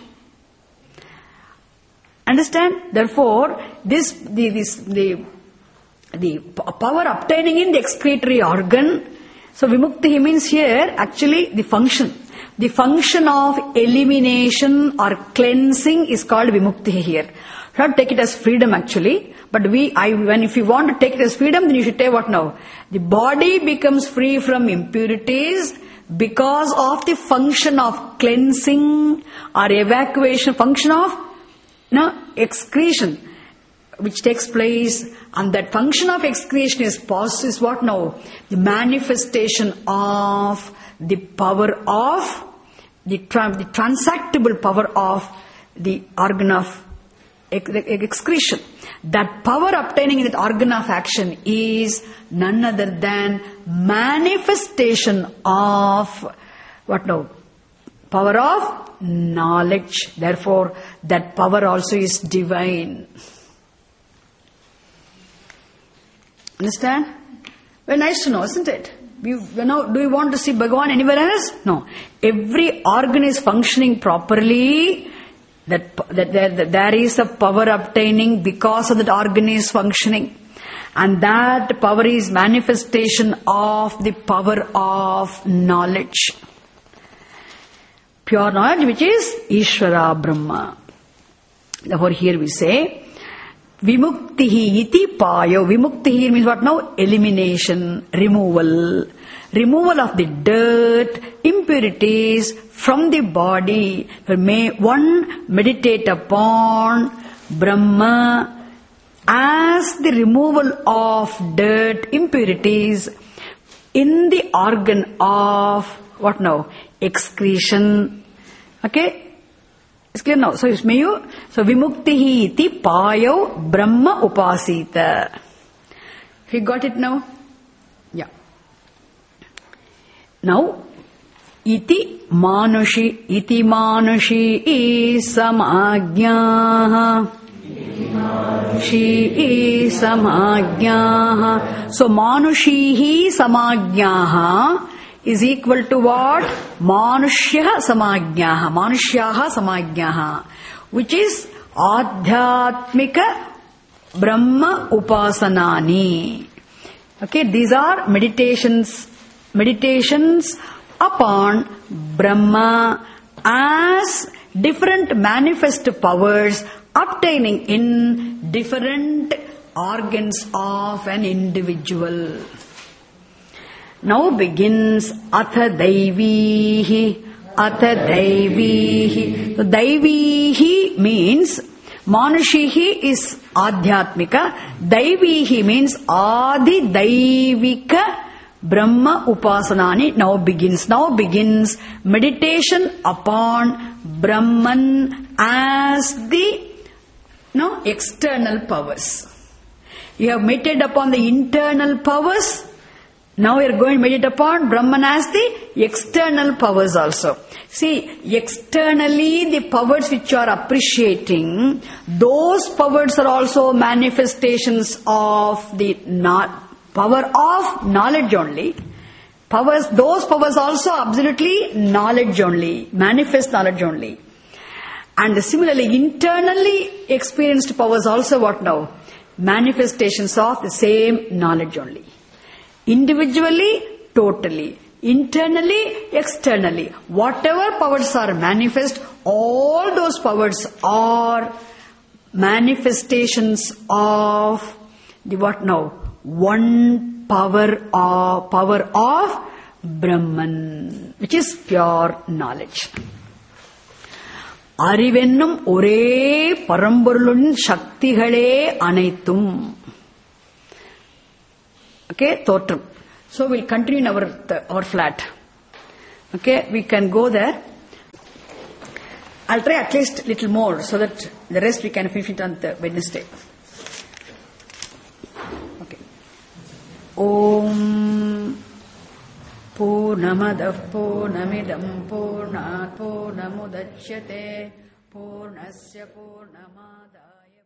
Understand? Therefore, the power obtaining in the excretory organ. So vimukti means here actually the function. The function of elimination or cleansing is called vimukti here. Not take it as freedom actually, but if you want to take it as freedom, then you should take what now? The body becomes free from impurities because of the function of cleansing or evacuation, function of excretion, which takes place, and that function of excretion is what now? The manifestation of the power of the transactable power of the organ of excretion. That power obtaining in that organ of action is none other than manifestation of what now? Power of knowledge. Therefore, that power also is divine. Understand? Very nice to know, isn't it? Do you want to see Bhagavan anywhere else? No. Every organ is functioning properly. That there is a power obtaining because of that organ is functioning. And that power is manifestation of the power of knowledge. Pure knowledge, which is Ishvara Brahma. Therefore here we say, Vimuktihi iti payo. Vimuktihi means what now? Elimination, removal. Removal of the dirt, impurities from the body. May one meditate upon Brahma as the removal of dirt, impurities in the organ of, what now? Excretion. Okay? It's clear now. So, vimuktihi iti payau brahma upasita. You got it now? Yeah. Now, iti manushi samagyaha. Shi samagyaha. So, manushihi samagyaha is equal to what? Manushya samagyaha. Manushyaha samagyaha. Which is Adhyatmika Brahma Upasanani. Okay, these are meditations upon Brahma as different manifest powers obtaining in different organs of an individual. Now begins Atha Daivihi. So Daivihi means Manushihi is Adhyatmika. Daivihi means Adi Daivika Brahma Upasanani. Now begins meditation upon Brahman as the external powers. You have meditated upon the internal powers. Now we are going to meditate upon Brahman as the external powers also. See, externally the powers which are appreciating, those powers are also manifestations of the power of knowledge only. Those powers also absolutely knowledge only, manifest knowledge only. And similarly, internally experienced powers also what now? Manifestations of the same knowledge only. Individually, totally. Internally, externally. Whatever powers are manifest, all those powers are manifestations of the what now? One power of Brahman, which is pure knowledge. Arivennum ore paramporulun shaktigale anaithum. Okay, Thotram. So we'll continue in our flat. Okay, we can go there. I'll try at least a little more so that the rest we can finish it on the Wednesday. Okay. Om Purnamadah Purnamidam Purnat Purnamudachyate Purnasya Purnamada